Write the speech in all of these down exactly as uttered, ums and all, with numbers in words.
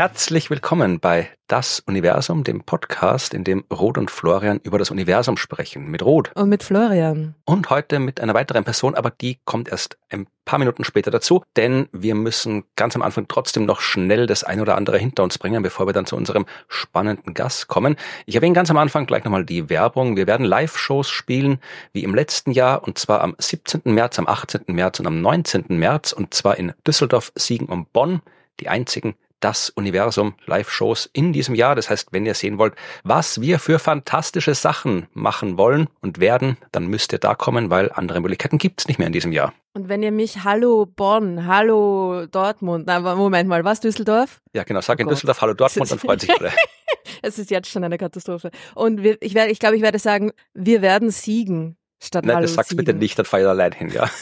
Herzlich willkommen bei Das Universum, dem Podcast, in dem Ruth und Florian über das Universum sprechen. Mit Ruth. Und mit Florian. Und heute mit einer weiteren Person, aber die kommt erst ein paar Minuten später dazu, denn wir müssen ganz am Anfang trotzdem noch schnell das eine oder andere hinter uns bringen, bevor wir dann zu unserem spannenden Gast kommen. Ich erwähne ganz am Anfang gleich nochmal die Werbung. Wir werden Live-Shows spielen, wie im letzten Jahr, und zwar am siebzehnten März, am achtzehnten März und am neunzehnten März, und zwar in Düsseldorf, Siegen und Bonn, die einzigen Das Universum Live-Shows in diesem Jahr. Das heißt, wenn ihr sehen wollt, was wir für fantastische Sachen machen wollen und werden, dann müsst ihr da kommen, weil andere Möglichkeiten gibt's nicht mehr in diesem Jahr. Und wenn ihr mich Hallo Bonn, Hallo Dortmund, na, Moment mal, was, Düsseldorf? Ja, genau, sag Oh in Gott. Düsseldorf Hallo Dortmund, dann freuen sich alle. Es ist jetzt schon eine Katastrophe. Und wir, ich, werde, ich glaube, ich werde sagen, wir werden siegen statt Nein, Hallo das sag's siegen. bitte nicht, dann fahr ich allein hin, ja.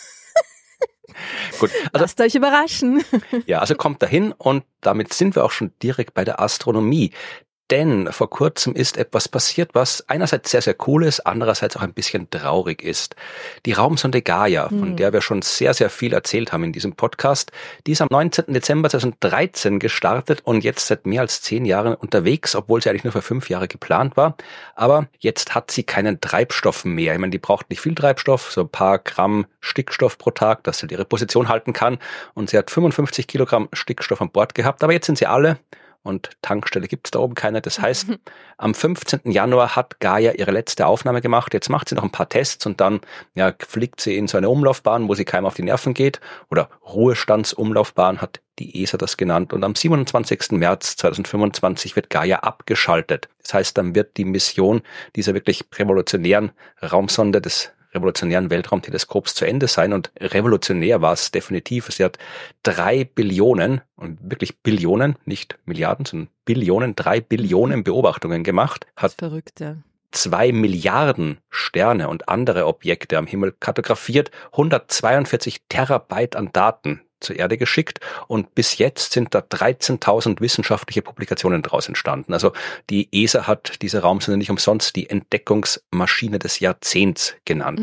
Gut, also, Lasst euch überraschen. ja, also kommt dahin, und damit sind wir auch schon direkt bei der Astronomie. Denn vor kurzem ist etwas passiert, was einerseits sehr, sehr cool ist, andererseits auch ein bisschen traurig ist. Die Raumsonde Gaia, von Hm. der wir schon sehr, sehr viel erzählt haben in diesem Podcast, die ist am neunzehnten Dezember zweitausenddreizehn gestartet und jetzt seit mehr als zehn Jahren unterwegs, obwohl sie eigentlich nur für fünf Jahre geplant war. Aber jetzt hat sie keinen Treibstoff mehr. Ich meine, die braucht nicht viel Treibstoff, so ein paar Gramm Stickstoff pro Tag, dass sie ihre Position halten kann. Und sie hat fünfundfünfzig Kilogramm Stickstoff an Bord gehabt. Aber jetzt sind sie alle. Und Tankstelle gibt's da oben keine. Das heißt, am fünfzehnten Januar hat Gaia ihre letzte Aufnahme gemacht. Jetzt macht sie noch ein paar Tests und dann ja, fliegt sie in so eine Umlaufbahn, wo sie keinem auf die Nerven geht. Oder Ruhestandsumlaufbahn hat die E S A das genannt. Und am siebenundzwanzigsten März zweitausendfünfundzwanzig wird Gaia abgeschaltet. Das heißt, dann wird die Mission dieser wirklich revolutionären Raumsonde des revolutionären Weltraumteleskops zu Ende sein, und revolutionär war es definitiv. Sie hat drei Billionen, und wirklich Billionen, nicht Milliarden, sondern Billionen, drei Billionen Beobachtungen gemacht, hat Verrückt, ja. zwei Milliarden Sterne und andere Objekte am Himmel kartografiert, hundertzweiundvierzig Terabyte an Daten zur Erde geschickt, und bis jetzt sind da dreizehntausend wissenschaftliche Publikationen daraus entstanden. Also die E S A hat diese Raumsonde nicht umsonst die Entdeckungsmaschine des Jahrzehnts genannt.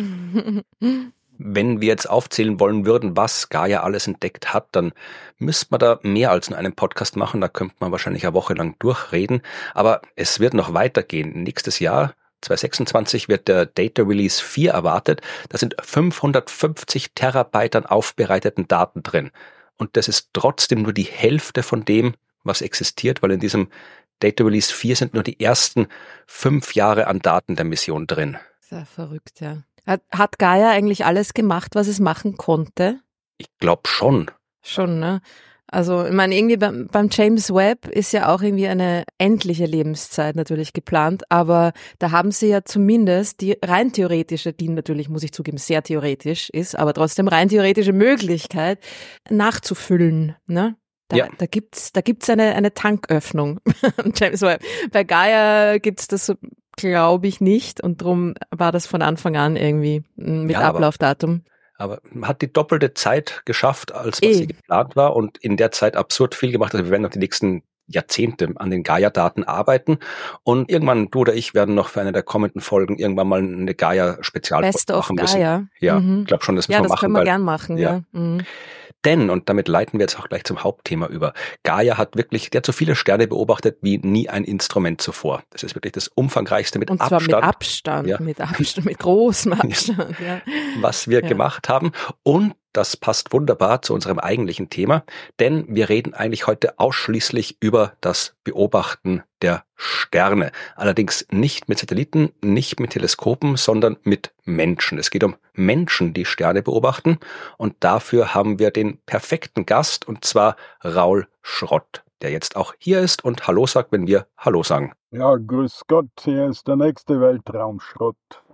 Wenn wir jetzt aufzählen wollen würden, was Gaia alles entdeckt hat, dann müsste man da mehr als nur einen Podcast machen. Da könnte man wahrscheinlich eine Woche lang durchreden. Aber es wird noch weitergehen. Nächstes Jahr, zweitausendsechsundzwanzig, wird der Data Release vier erwartet. Da sind fünfhundertfünfzig Terabyte an aufbereiteten Daten drin. Und das ist trotzdem nur die Hälfte von dem, was existiert, weil in diesem Data Release vier sind nur die ersten fünf Jahre an Daten der Mission drin. Sehr verrückt, ja. Hat, hat Gaia eigentlich alles gemacht, was es machen konnte? Ich glaube schon. Schon, ne? Also, ich meine, irgendwie beim, beim James Webb ist ja auch irgendwie eine endliche Lebenszeit natürlich geplant, aber da haben sie ja zumindest die rein theoretische, die natürlich, muss ich zugeben, sehr theoretisch ist, aber trotzdem rein theoretische Möglichkeit nachzufüllen, ne? Da, Ja. da gibt's, da gibt's eine, eine Tanköffnung am James Webb. Bei Gaia gibt's das, glaube ich, nicht, und drum war das von Anfang an irgendwie mit Ja, aber- Ablaufdatum. Aber man hat die doppelte Zeit geschafft, als was Eh. sie geplant war, und in der Zeit absurd viel gemacht. Also wir werden noch die nächsten Jahrzehnte an den Gaia-Daten arbeiten, und irgendwann, du oder ich, werden noch für eine der kommenden Folgen irgendwann mal eine Gaia-Spezialfolge Best of machen müssen. Gaia. Ja, Mhm. ich glaube schon, das müssen Ja, wir das machen. können wir weil, gern machen, ja. ja. Mhm. Denn, und damit leiten wir jetzt auch gleich zum Hauptthema über, Gaia hat wirklich, der hat so viele Sterne beobachtet wie nie ein Instrument zuvor. Das ist wirklich das umfangreichste mit Und zwar Abstand. mit Abstand, Ja. mit Abstand, mit großem Abstand, ja. was wir Ja. gemacht haben. Und das passt wunderbar zu unserem eigentlichen Thema, denn wir reden eigentlich heute ausschließlich über das Beobachten der Sterne. Allerdings nicht mit Satelliten, nicht mit Teleskopen, sondern mit Menschen. Es geht um Menschen, die Sterne beobachten, und dafür haben wir den perfekten Gast, und zwar Raul Schrott, der jetzt auch hier ist und Hallo sagt, wenn wir Hallo sagen. Ja, grüß Gott, hier ist der nächste Weltraumschrott.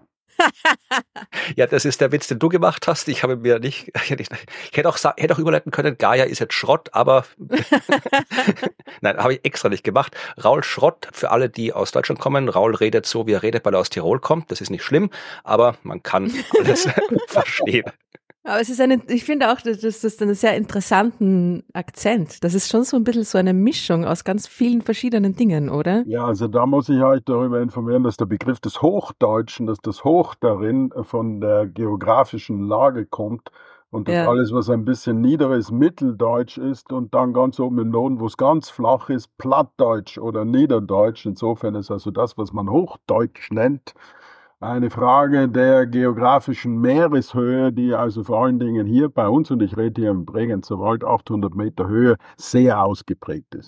Ja, das ist der Witz, den du gemacht hast. Ich habe mir nicht, ich hätte, ich hätte auch, sa- hätte auch überleiten können, Gaia ist jetzt Schrott, aber nein, habe ich extra nicht gemacht. Raul Schrott, für alle, die aus Deutschland kommen, Raul redet so, wie er redet, weil er aus Tirol kommt. Das ist nicht schlimm, aber man kann alles verstehen. Aber es ist eine, ich finde auch, das das ist einen sehr interessanten Akzent. Das ist schon so ein bisschen so eine Mischung aus ganz vielen verschiedenen Dingen, oder? Ja, also da muss ich euch darüber informieren, dass der Begriff des Hochdeutschen, dass das Hoch darin von der geografischen Lage kommt, Und das Ja. alles, was ein bisschen niederes Mitteldeutsch ist und dann ganz oben im Norden, wo es ganz flach ist, Plattdeutsch oder Niederdeutsch. Insofern ist also das, was man Hochdeutsch nennt, eine Frage der geografischen Meereshöhe, die also vor allen Dingen hier bei uns, und ich rede hier im Bregenzer Wald, achthundert Meter Höhe, sehr ausgeprägt ist.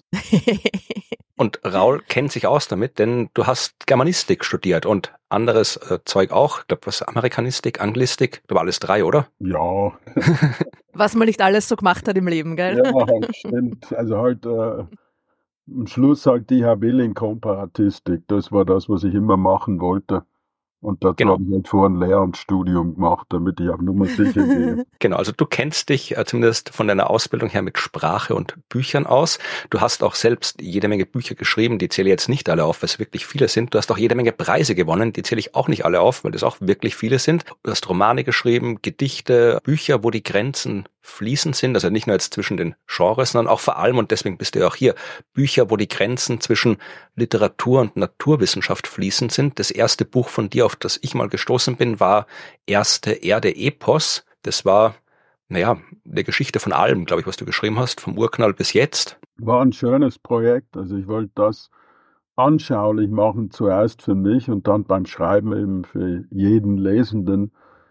Und Raul kennt sich aus damit, denn du hast Germanistik studiert und anderes äh, Zeug auch. Ich glaube, was Amerikanistik, Anglistik, du war alles drei, oder? Ja. Was man nicht alles so gemacht hat im Leben, gell? Ja, halt, stimmt. Also halt äh, am Schluss halt die Habilin-Komparatistik. Das war das, was ich immer machen wollte. Und dazu Genau. habe ich halt vor ein Lehramtsstudium gemacht, damit ich auf Nummer sicher gehe. Genau, also du kennst dich äh, zumindest von deiner Ausbildung her mit Sprache und Büchern aus. Du hast auch selbst jede Menge Bücher geschrieben, die zähle ich jetzt nicht alle auf, weil es wirklich viele sind. Du hast auch jede Menge Preise gewonnen, die zähle ich auch nicht alle auf, weil das auch wirklich viele sind. Du hast Romane geschrieben, Gedichte, Bücher, wo die Grenzen fließend sind, also nicht nur jetzt zwischen den Genres, sondern auch vor allem, und deswegen bist du ja auch hier, Bücher, wo die Grenzen zwischen Literatur und Naturwissenschaft fließend sind. Das erste Buch von dir, auf das ich mal gestoßen bin, war Erste Erde Epos. Das war, naja, eine Geschichte von allem, glaube ich, was du geschrieben hast, vom Urknall bis jetzt. War ein schönes Projekt. Also ich wollte das anschaulich machen, zuerst für mich und dann beim Schreiben eben für jeden Lesenden,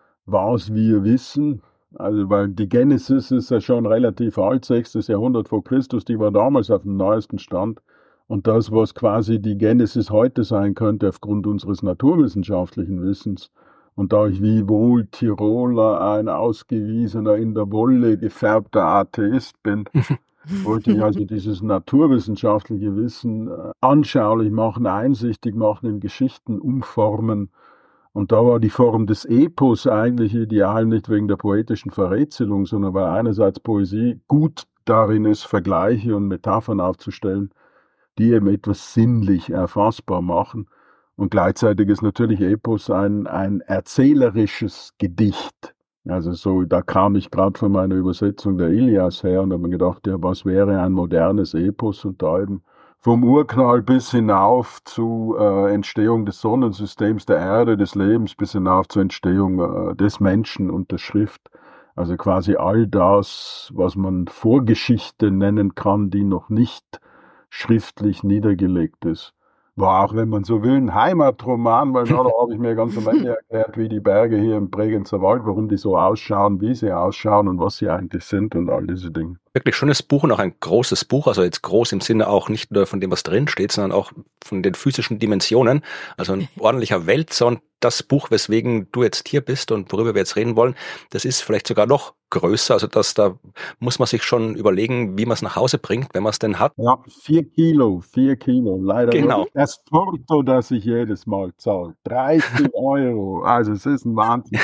was wir wissen. Also weil die Genesis ist ja schon relativ alt, sechstes Jahrhundert vor Christus, die war damals auf dem neuesten Stand. Und das, was quasi die Genesis heute sein könnte, aufgrund unseres naturwissenschaftlichen Wissens. Und da ich wie wohl Tiroler ein ausgewiesener, in der Wolle gefärbter Atheist bin, wollte ich also dieses naturwissenschaftliche Wissen anschaulich machen, einsichtig machen, in Geschichten umformen. Und da war die Form des Epos eigentlich ideal, nicht wegen der poetischen Verrätselung, sondern weil einerseits Poesie gut darin ist, Vergleiche und Metaphern aufzustellen, die eben etwas sinnlich erfassbar machen. Und gleichzeitig ist natürlich Epos ein, ein erzählerisches Gedicht. Also so, da kam ich gerade von meiner Übersetzung der Ilias her und habe mir gedacht, ja, was wäre ein modernes Epos? Und da eben vom Urknall bis hinauf zur äh, Entstehung des Sonnensystems, der Erde, des Lebens, bis hinauf zur Entstehung äh, des Menschen und der Schrift. Also quasi all das, was man Vorgeschichte nennen kann, die noch nicht schriftlich niedergelegt ist. War auch, wenn man so will, ein Heimatroman, weil da habe ich mir ganz am Ende erklärt, wie die Berge hier im Bregenzer Wald, warum die so ausschauen, wie sie ausschauen und was sie eigentlich sind und all diese Dinge. Wirklich schönes Buch und auch ein großes Buch, also jetzt groß im Sinne auch nicht nur von dem, was drin steht, sondern auch von den physischen Dimensionen. Also ein ordentlicher Wälzer und das Buch, weswegen du jetzt hier bist und worüber wir jetzt reden wollen, das ist vielleicht sogar noch größer. Also das, da muss man sich schon überlegen, wie man es nach Hause bringt, wenn man es denn hat. Ja, vier Kilo, vier Kilo. Leider Genau. nur das Porto, das ich jedes Mal zahle. dreißig Euro. Also es ist ein Wahnsinn.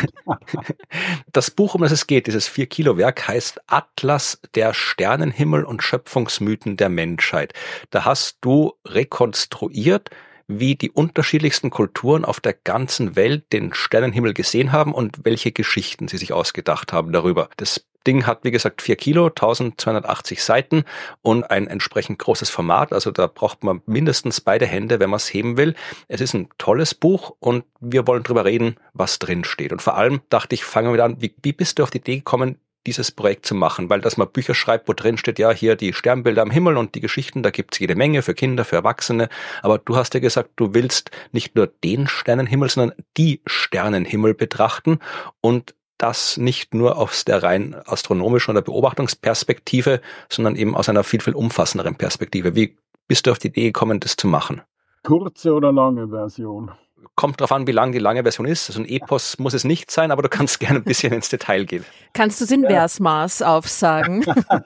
Das Buch, um das es geht, dieses Vier-Kilo-Werk, heißt Atlas der Sternenhimmel und Schöpfungsmythen der Menschheit. Da hast du rekonstruiert, wie die unterschiedlichsten Kulturen auf der ganzen Welt den Sternenhimmel gesehen haben und welche Geschichten sie sich ausgedacht haben darüber. Das Ding hat, wie gesagt, vier Kilo, eintausendzweihundertachtzig Seiten und ein entsprechend großes Format. Also da braucht man mindestens beide Hände, wenn man es heben will. Es ist ein tolles Buch und wir wollen drüber reden, was drin steht. Und vor allem dachte ich, fangen wir wieder an, wie, wie bist du auf die Idee gekommen, dieses Projekt zu machen, weil dass man Bücher schreibt, wo drin steht, ja, hier die Sternbilder am Himmel und die Geschichten, da gibt's jede Menge für Kinder, für Erwachsene, aber du hast ja gesagt, du willst nicht nur den Sternenhimmel, sondern die Sternenhimmel betrachten und das nicht nur aus der rein astronomischen oder Beobachtungsperspektive, sondern eben aus einer viel, viel umfassenderen Perspektive. Wie bist du auf die Idee gekommen, das zu machen? Kurze oder lange Version? Kommt drauf an, wie lang die lange Version ist. Also ein Epos muss es nicht sein, aber du kannst gerne ein bisschen ins Detail gehen. Kannst du es in Ja. Versmaß aufsagen?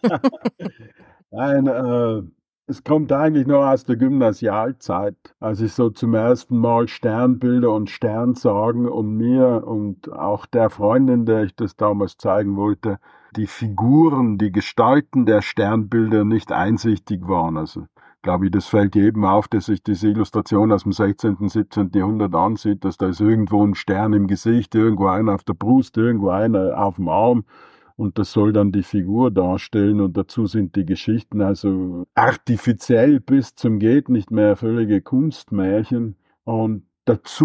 Nein, äh, es kommt eigentlich noch aus der Gymnasialzeit, als ich so zum ersten Mal Sternbilder und Sternsagen und mir und auch der Freundin, der ich das damals zeigen wollte, die Figuren, die Gestalten der Sternbilder nicht einsichtig waren. Also glaube ich, das fällt jedem auf, der sich diese Illustration aus dem sechzehnten, siebzehnten Jahrhundert ansieht, dass da ist irgendwo ein Stern im Gesicht, irgendwo einer auf der Brust, irgendwo einer auf dem Arm und das soll dann die Figur darstellen und dazu sind die Geschichten also artifiziell bis zum geht nicht mehr, völlige Kunstmärchen und dazu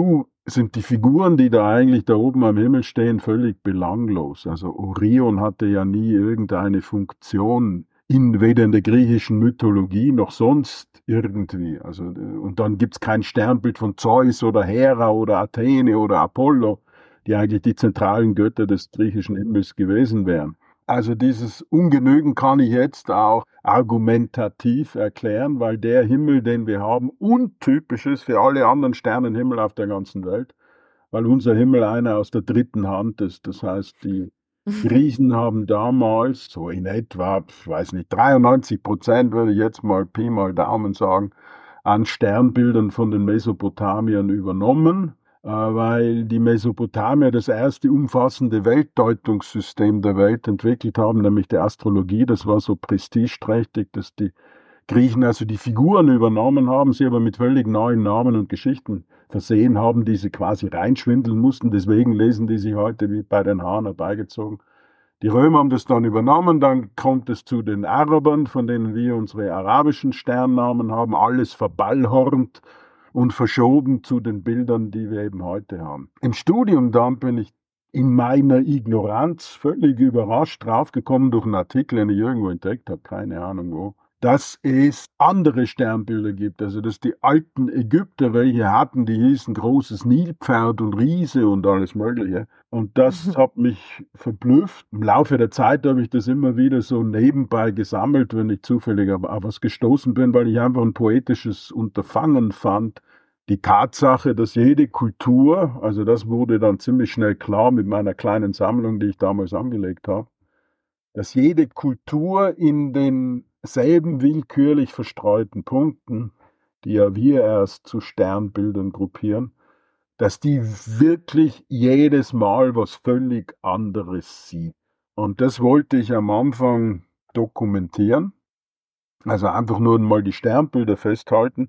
sind die Figuren, die da eigentlich da oben am Himmel stehen, völlig belanglos. Also Orion hatte ja nie irgendeine Funktion, in, weder in der griechischen Mythologie noch sonst irgendwie. Also, und dann gibt es kein Sternbild von Zeus oder Hera oder Athene oder Apollo, die eigentlich die zentralen Götter des griechischen Himmels gewesen wären. Also dieses Ungenügen kann ich jetzt auch argumentativ erklären, weil der Himmel, den wir haben, untypisch ist für alle anderen Sternenhimmel auf der ganzen Welt, weil unser Himmel einer aus der dritten Hand ist. Das heißt, die Griechen haben damals so in etwa, ich weiß nicht, dreiundneunzig Prozent, würde ich jetzt mal Pi mal Daumen sagen, an Sternbildern von den Mesopotamiern übernommen, weil die Mesopotamier das erste umfassende Weltdeutungssystem der Welt entwickelt haben, nämlich die Astrologie. Das war so prestigeträchtig, dass die Griechen also die Figuren übernommen haben, sie aber mit völlig neuen Namen und Geschichten versehen haben, die sie quasi reinschwindeln mussten. Deswegen lesen die sich heute wie bei den Haaren herbeigezogen. Die Römer haben das dann übernommen, dann kommt es zu den Arabern, von denen wir unsere arabischen Sternnamen haben, alles verballhornt und verschoben zu den Bildern, die wir eben heute haben. Im Studium dann bin ich in meiner Ignoranz völlig überrascht draufgekommen durch einen Artikel, den ich irgendwo entdeckt habe, keine Ahnung wo, dass es andere Sternbilder gibt, also dass die alten Ägypter welche hatten, die hießen großes Nilpferd und Riese und alles Mögliche. Und das hat mich verblüfft. Im Laufe der Zeit habe ich das immer wieder so nebenbei gesammelt, wenn ich zufällig auf was gestoßen bin, weil ich einfach ein poetisches Unterfangen fand. Die Tatsache, dass jede Kultur, also das wurde dann ziemlich schnell klar mit meiner kleinen Sammlung, die ich damals angelegt habe, dass jede Kultur in den selben willkürlich verstreuten Punkten, die ja wir erst zu Sternbildern gruppieren, dass die wirklich jedes Mal was völlig anderes sieht. Und das wollte ich am Anfang dokumentieren, also einfach nur mal die Sternbilder festhalten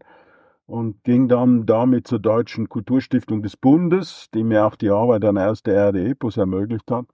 und ging dann damit zur Deutschen Kulturstiftung des Bundes, die mir auch die Arbeit an erste Erde-Epos ermöglicht hat,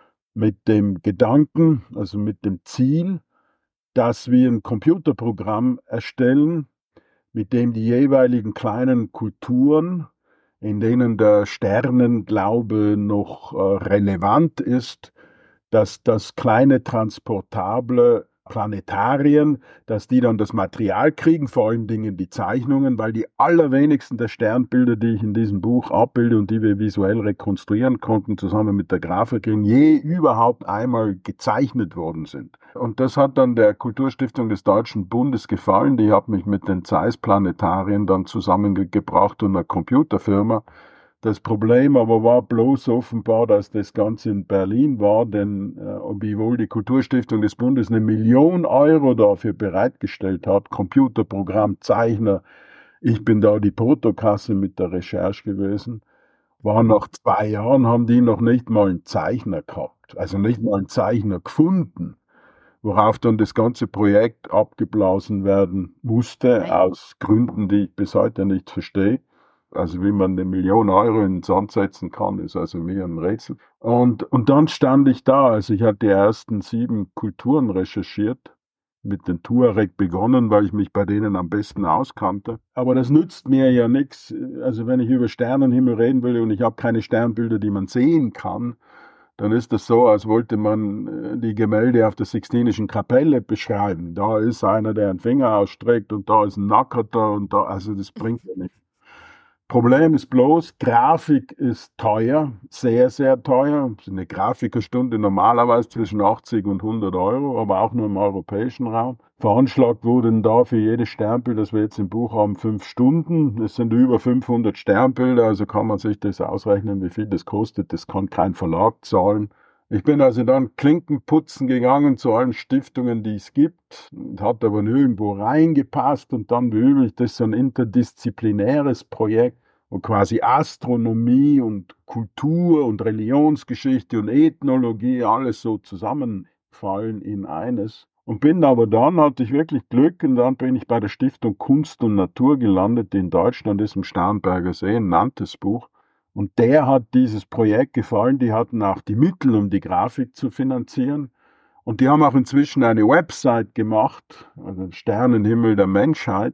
mit dem Gedanken, also mit dem Ziel, dass wir ein Computerprogramm erstellen, mit dem die jeweiligen kleinen Kulturen, in denen der Sternenglaube noch äh, relevant ist, dass das kleine transportable Planetarien, dass die dann das Material kriegen, vor allen Dingen die Zeichnungen, weil die allerwenigsten der Sternbilder, die ich in diesem Buch abbilde und die wir visuell rekonstruieren konnten, zusammen mit der Grafikerin, je überhaupt einmal gezeichnet worden sind. Und das hat dann der Kulturstiftung des Deutschen Bundes gefallen. Die hat mich mit den Zeiss-Planetarien dann zusammengebracht und einer Computerfirma. Das Problem aber war bloß offenbar, dass das Ganze in Berlin war, denn äh, obwohl die Kulturstiftung des Bundes eine Million Euro dafür bereitgestellt hat, Computerprogramm, Zeichner, ich bin da die Portokasse mit der Recherche gewesen, war nach zwei Jahren, haben die noch nicht mal einen Zeichner gehabt, also nicht mal einen Zeichner gefunden, worauf dann das ganze Projekt abgeblasen werden musste, aus Gründen, die ich bis heute nicht verstehe. Also wie man eine Million Euro in den Sand setzen kann, ist also mir ein Rätsel. Und, und dann stand ich da, also ich hatte die ersten sieben Kulturen recherchiert, mit den Tuareg begonnen, weil ich mich bei denen am besten auskannte. Aber das nützt mir ja nichts. Also wenn ich über Sternenhimmel reden will und ich habe keine Sternbilder, die man sehen kann, dann ist das so, als wollte man die Gemälde auf der Sixtinischen Kapelle beschreiben. Da ist einer, der einen Finger ausstreckt und da ist ein Nackerter und da, also das bringt ja nichts. Problem ist bloß, Grafik ist teuer, sehr, sehr teuer. Eine Grafikerstunde normalerweise zwischen achtzig und hundert Euro, aber auch nur im europäischen Raum. Veranschlagt wurden da für jedes Sternbild, das wir jetzt im Buch haben, fünf Stunden. Es sind über fünfhundert Sternbilder, also kann man sich das ausrechnen, wie viel das kostet. Das kann kein Verlag zahlen. Ich bin also dann Klinkenputzen gegangen zu allen Stiftungen, die es gibt, hat aber nirgendwo reingepasst und dann wie üblich, das ist so ein interdisziplinäres Projekt, wo quasi Astronomie und Kultur und Religionsgeschichte und Ethnologie alles so zusammenfallen in eines. Und bin aber dann, hatte ich wirklich Glück und dann bin ich bei der Stiftung Kunst und Natur gelandet, die in Deutschland ist, im Starnberger See, ein Nantes Buch. Und der hat dieses Projekt gefallen, die hatten auch die Mittel, um die Grafik zu finanzieren. Und die haben auch inzwischen eine Website gemacht, also Sternenhimmel der Menschheit,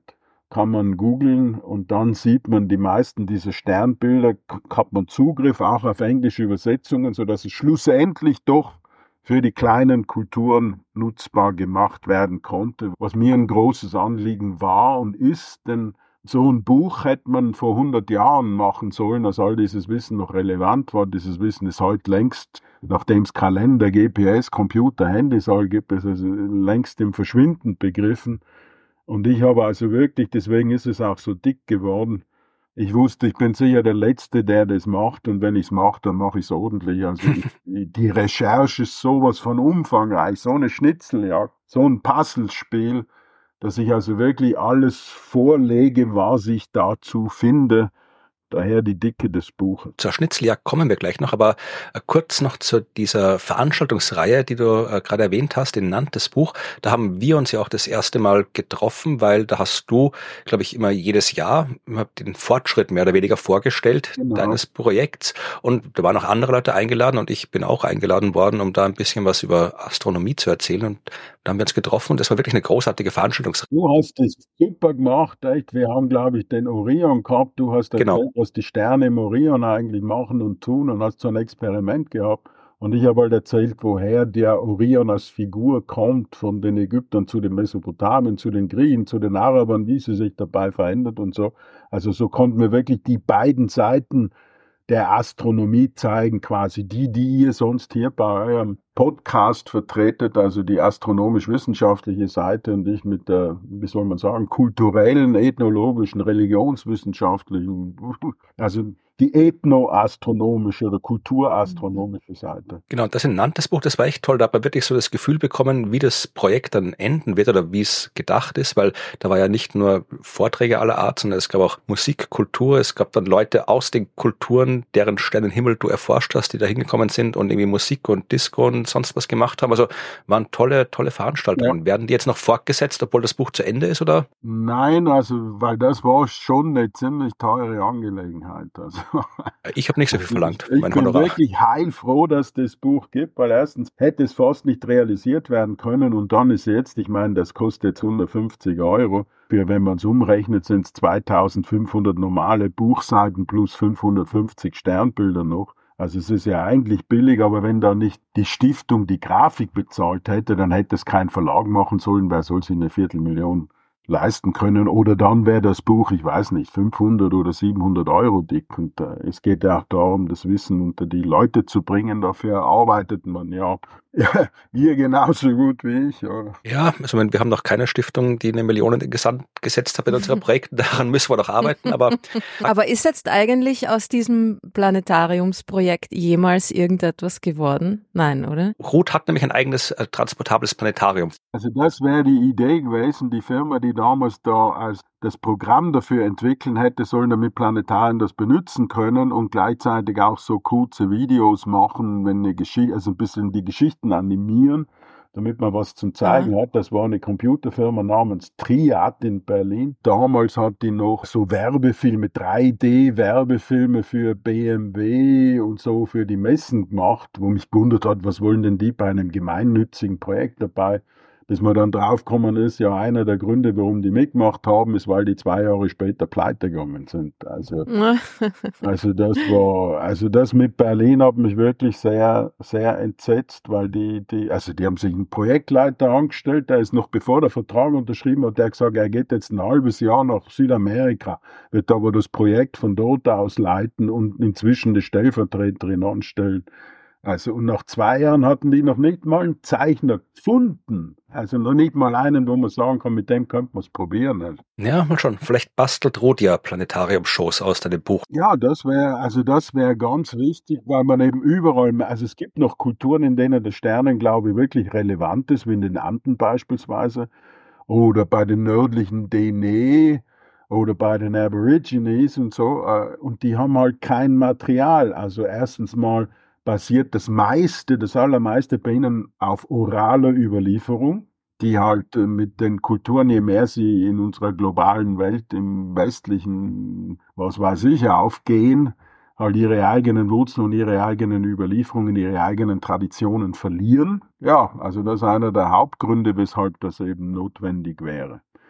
kann man googeln und dann sieht man die meisten dieser Sternbilder, hat man Zugriff auch auf englische Übersetzungen, sodass es schlussendlich doch für die kleinen Kulturen nutzbar gemacht werden konnte, was mir ein großes Anliegen war und ist, denn so ein Buch hätte man vor hundert Jahren machen sollen, als all dieses Wissen noch relevant war. Dieses Wissen ist heute längst, nachdem es Kalender, G P S, Computer, Handys all gibt, ist es längst im Verschwinden begriffen. Und ich habe also wirklich, deswegen ist es auch so dick geworden, ich wusste, ich bin sicher der Letzte, der das macht, und wenn ich es mache, dann mache ich es ordentlich. Also die, die Recherche ist sowas von umfangreich, so eine Schnitzeljagd, so ein Puzzlespiel, dass ich also wirklich alles vorlege, was ich dazu finde. Daher die Dicke des Buches. Zur Schnitzeljagd kommen wir gleich noch, aber äh, kurz noch zu dieser Veranstaltungsreihe, die du äh, gerade erwähnt hast, den Nantes Buch. Da haben wir uns ja auch das erste Mal getroffen, weil da hast du, glaube ich, immer jedes Jahr den Fortschritt mehr oder weniger vorgestellt, genau, deines Projekts. Und da waren auch andere Leute eingeladen und ich bin auch eingeladen worden, um da ein bisschen was über Astronomie zu erzählen. Und da haben wir uns getroffen und das war wirklich eine großartige Veranstaltungsreihe. Du hast das super gemacht, echt. Wir haben, glaube ich, den Orion gehabt. Du hast erzählt, genau, was die Sterne im Orion eigentlich machen und tun, und hast so ein Experiment gehabt. Und ich habe halt erzählt, woher der Orion als Figur kommt, von den Ägyptern zu den Mesopotamien, zu den Griechen, zu den Arabern, wie sie sich dabei verändert und so. Also so konnten wir wirklich die beiden Seiten der Astronomie zeigen, quasi die, die ihr sonst hier bei eurem Podcast vertretet, also die astronomisch-wissenschaftliche Seite und ich mit der, wie soll man sagen, kulturellen, ethnologischen, religionswissenschaftlichen, also die ethnoastronomische oder kulturastronomische Seite. Genau, das in Nantes Buch, das war echt toll. Da hat man wirklich so das Gefühl bekommen, wie das Projekt dann enden wird oder wie es gedacht ist, weil da war ja nicht nur Vorträge aller Art, sondern es gab auch Musik, Kultur, es gab dann Leute aus den Kulturen, deren Sternenhimmel du erforscht hast, die da hingekommen sind und irgendwie Musik und Disco und sonst was gemacht haben. Also waren tolle, tolle Veranstaltungen. Ja. Werden die jetzt noch fortgesetzt, obwohl das Buch zu Ende ist, oder? Nein, also, weil das war schon eine ziemlich teure Angelegenheit. Also ich habe nicht so viel verlangt. Ich, ich bin Honorar. wirklich heilfroh, dass es das Buch gibt, weil erstens hätte es fast nicht realisiert werden können und dann ist jetzt, ich meine, das kostet jetzt hundertfünfzig Euro. Für, wenn man es umrechnet, sind es zweitausendfünfhundert normale Buchseiten plus fünfhundertfünfzig Sternbilder noch. Also es ist ja eigentlich billig, aber wenn da nicht die Stiftung die Grafik bezahlt hätte, dann hätte es kein Verlag machen sollen, wer soll sich eine Viertelmillion leisten können, oder dann wäre das Buch, ich weiß nicht, fünfhundert oder siebenhundert Euro dick, und äh, es geht ja auch darum, das Wissen unter die Leute zu bringen, dafür arbeitet man ja, ja ihr genauso gut wie ich. Ja, ja, also wir haben noch keine Stiftung, die eine Million in den Sand gesetzt hat in unserem Projekt, daran müssen wir noch arbeiten, aber... aber ist jetzt eigentlich aus diesem Planetariumsprojekt jemals irgendetwas geworden? Nein, oder? Ruth hat nämlich ein eigenes äh, transportables Planetarium. Also das wäre die Idee gewesen, die Firma, die damals da als das Programm dafür entwickeln hätte sollen, damit Planetarien das benutzen können und gleichzeitig auch so kurze Videos machen, wenn eine Geschichte, also ein bisschen die Geschichten animieren, damit man was zum Zeigen ja. hat. Das war eine Computerfirma namens Triad in Berlin. Damals hat die noch so Werbefilme, drei D-Werbefilme für B M W und so für die Messen gemacht, wo mich gewundert hat, was wollen denn die bei einem gemeinnützigen Projekt dabei? Bis man dann draufgekommen ist, ja, einer der Gründe, warum die mitgemacht haben, ist, weil die zwei Jahre später pleite gegangen sind. Also, also das war, also das mit Berlin hat mich wirklich sehr, sehr entsetzt, weil die, die, also die haben sich einen Projektleiter angestellt, der ist noch bevor der Vertrag unterschrieben hat, der hat gesagt, er geht jetzt ein halbes Jahr nach Südamerika, wird aber das Projekt von dort aus leiten und inzwischen die Stellvertreterin anstellen. Also, und nach zwei Jahren hatten die noch nicht mal einen Zeichner gefunden. Also noch nicht mal einen, wo man sagen kann, mit dem könnte man es probieren. Also. Ja, mal schon. Vielleicht bastelt Ruth ja Planetarium-Shows aus deinem Buch. Ja, das wäre, also das wäre ganz wichtig, weil man eben überall, also es gibt noch Kulturen, in denen der Sternenglaube wirklich relevant ist, wie in den Anden beispielsweise, oder bei den nördlichen Dene, oder bei den Aborigines und so. Und die haben halt kein Material. Also erstens mal basiert das meiste, das allermeiste bei ihnen auf oraler Überlieferung, die halt mit den Kulturen, je mehr sie in unserer globalen Welt, im westlichen, was weiß ich, aufgehen, halt ihre eigenen Wurzeln und ihre eigenen Überlieferungen, ihre eigenen Traditionen verlieren. Ja, also das ist einer der Hauptgründe, weshalb das eben notwendig wäre.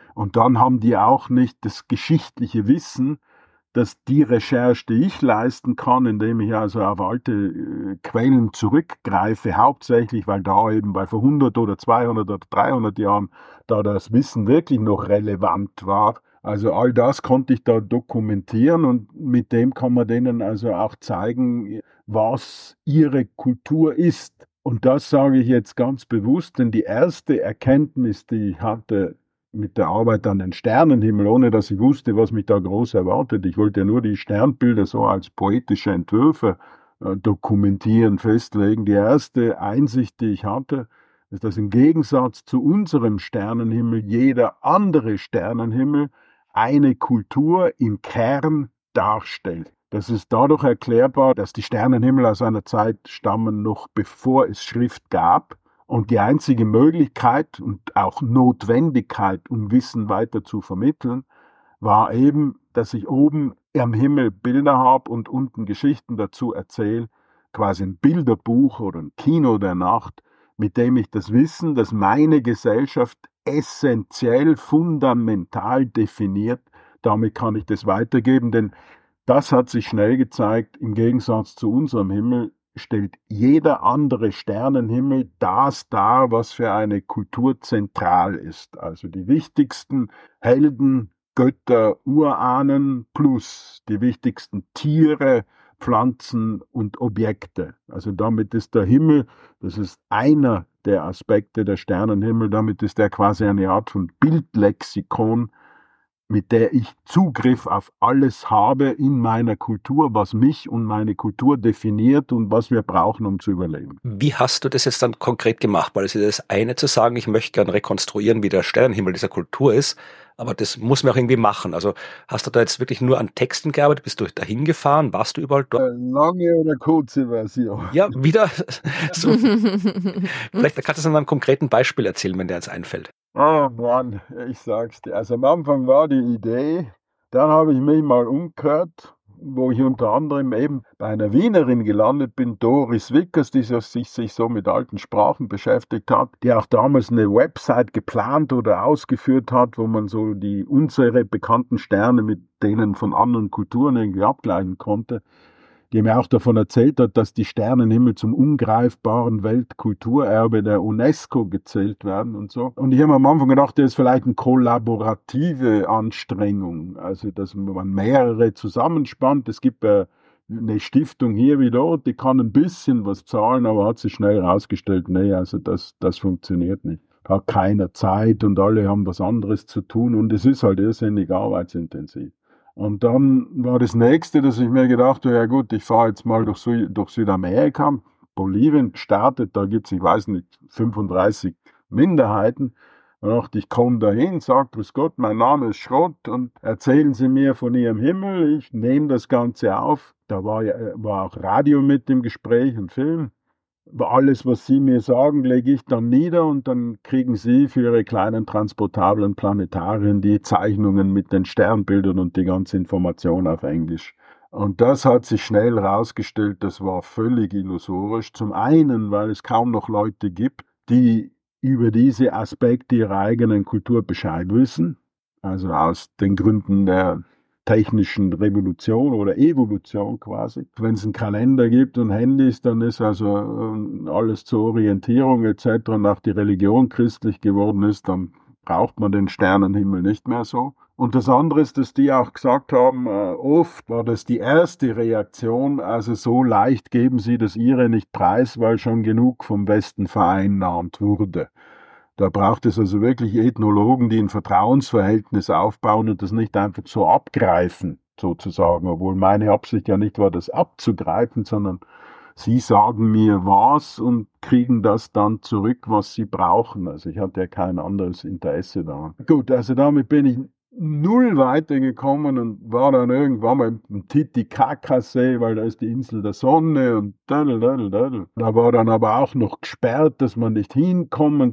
Und dann haben die auch nicht das geschichtliche Wissen, dass die Recherche, die ich leisten kann, indem ich also auf alte äh, Quellen zurückgreife, hauptsächlich, weil da eben bei vor hundert oder zweihundert oder dreihundert Jahren da das Wissen wirklich noch relevant war. Also all das konnte ich da dokumentieren und mit dem kann man denen also auch zeigen, was ihre Kultur ist. Und das sage ich jetzt ganz bewusst, denn die erste Erkenntnis, die ich hatte mit der Arbeit an den Sternenhimmel, ohne dass ich wusste, was mich da groß erwartet. Ich wollte ja nur die Sternbilder so als poetische Entwürfe äh, dokumentieren, festlegen. Die erste Einsicht, die ich hatte, ist, dass im Gegensatz zu unserem Sternenhimmel jeder andere Sternenhimmel eine Kultur im Kern darstellt. Das ist dadurch erklärbar, dass die Sternenhimmel aus einer Zeit stammen, noch bevor es Schrift gab. Und die einzige Möglichkeit und auch Notwendigkeit, um Wissen weiter zu vermitteln, war eben, dass ich oben am Himmel Bilder habe und unten Geschichten dazu erzähle, quasi ein Bilderbuch oder ein Kino der Nacht, mit dem ich das Wissen, das meine Gesellschaft essentiell, fundamental definiert, damit kann ich das weitergeben, denn das hat sich schnell gezeigt, im Gegensatz zu unserem Himmel stellt jeder andere Sternenhimmel das dar, was für eine Kultur zentral ist. Also die wichtigsten Helden, Götter, Urahnen plus die wichtigsten Tiere, Pflanzen und Objekte. Also damit ist der Himmel, das ist einer der Aspekte der Sternenhimmel, damit ist er quasi eine Art von Bildlexikon, mit der ich Zugriff auf alles habe in meiner Kultur, was mich und meine Kultur definiert und was wir brauchen, um zu überleben. Wie hast du das jetzt dann konkret gemacht? Weil es ist das eine zu sagen, ich möchte gerne rekonstruieren, wie der Sternenhimmel dieser Kultur ist, aber das muss man auch irgendwie machen. Also hast du da jetzt wirklich nur an Texten gearbeitet? Bist du dahin gefahren? Warst du überall dort? Lange oder kurze Version? Ja, wieder. So. Vielleicht kannst du es an einem konkreten Beispiel erzählen, wenn dir jetzt einfällt. Oh Mann, ich sag's dir. Also am Anfang war die Idee, dann habe ich mich mal umgehört, wo ich unter anderem eben bei einer Wienerin gelandet bin, Doris Wickers, die sich, sich so mit alten Sprachen beschäftigt hat, die auch damals eine Website geplant oder ausgeführt hat, wo man so die unsere bekannten Sterne mit denen von anderen Kulturen irgendwie abgleichen konnte. Die mir auch davon erzählt hat, dass die Sternenhimmel zum ungreifbaren Weltkulturerbe der UNESCO gezählt werden und so. Und ich habe am Anfang gedacht, das ist vielleicht eine kollaborative Anstrengung, also dass man mehrere zusammenspannt. Es gibt äh, eine Stiftung hier wie dort, die kann ein bisschen was zahlen, aber hat sich schnell herausgestellt, nee, also das, das funktioniert nicht. Hat keiner Zeit und alle haben was anderes zu tun und es ist halt irrsinnig arbeitsintensiv. Und dann war das Nächste, dass ich mir gedacht habe, ja gut, ich fahre jetzt mal durch, Sü- durch Südamerika, Bolivien gestartet, da gibt es, ich weiß nicht, fünfunddreißig Minderheiten. Und dachte ich, komme da hin, sage, grüß Gott, mein Name ist Schrott und erzählen Sie mir von Ihrem Himmel, ich nehme das Ganze auf. Da war, ja, war auch Radio mit im Gespräch und Film. Alles, was Sie mir sagen, lege ich dann nieder und dann kriegen Sie für Ihre kleinen transportablen Planetarien die Zeichnungen mit den Sternbildern und die ganze Information auf Englisch. Und das hat sich schnell herausgestellt, das war völlig illusorisch. Zum einen, weil es kaum noch Leute gibt, die über diese Aspekte ihrer eigenen Kultur Bescheid wissen, also aus den Gründen der technischen Revolution oder Evolution quasi. Wenn es einen Kalender gibt und Handys, dann ist also alles zur Orientierung et cetera nach die Religion christlich geworden ist, dann braucht man den Sternenhimmel nicht mehr so. Und das andere ist, dass die auch gesagt haben, äh, oft war das die erste Reaktion, also so leicht geben sie das ihre nicht preis, weil schon genug vom Westen vereinnahmt wurde. Da braucht es also wirklich Ethnologen, die ein Vertrauensverhältnis aufbauen und das nicht einfach so abgreifen, sozusagen. Obwohl meine Absicht ja nicht war, das abzugreifen, sondern sie sagen mir was und kriegen das dann zurück, was sie brauchen. Also ich hatte ja kein anderes Interesse daran. Gut, also damit bin ich null weitergekommen und war dann irgendwann mal im Titicacasee, weil da ist die Insel der Sonne und dödel, dödel, dödel. Da war dann aber auch noch gesperrt, dass man nicht hinkommen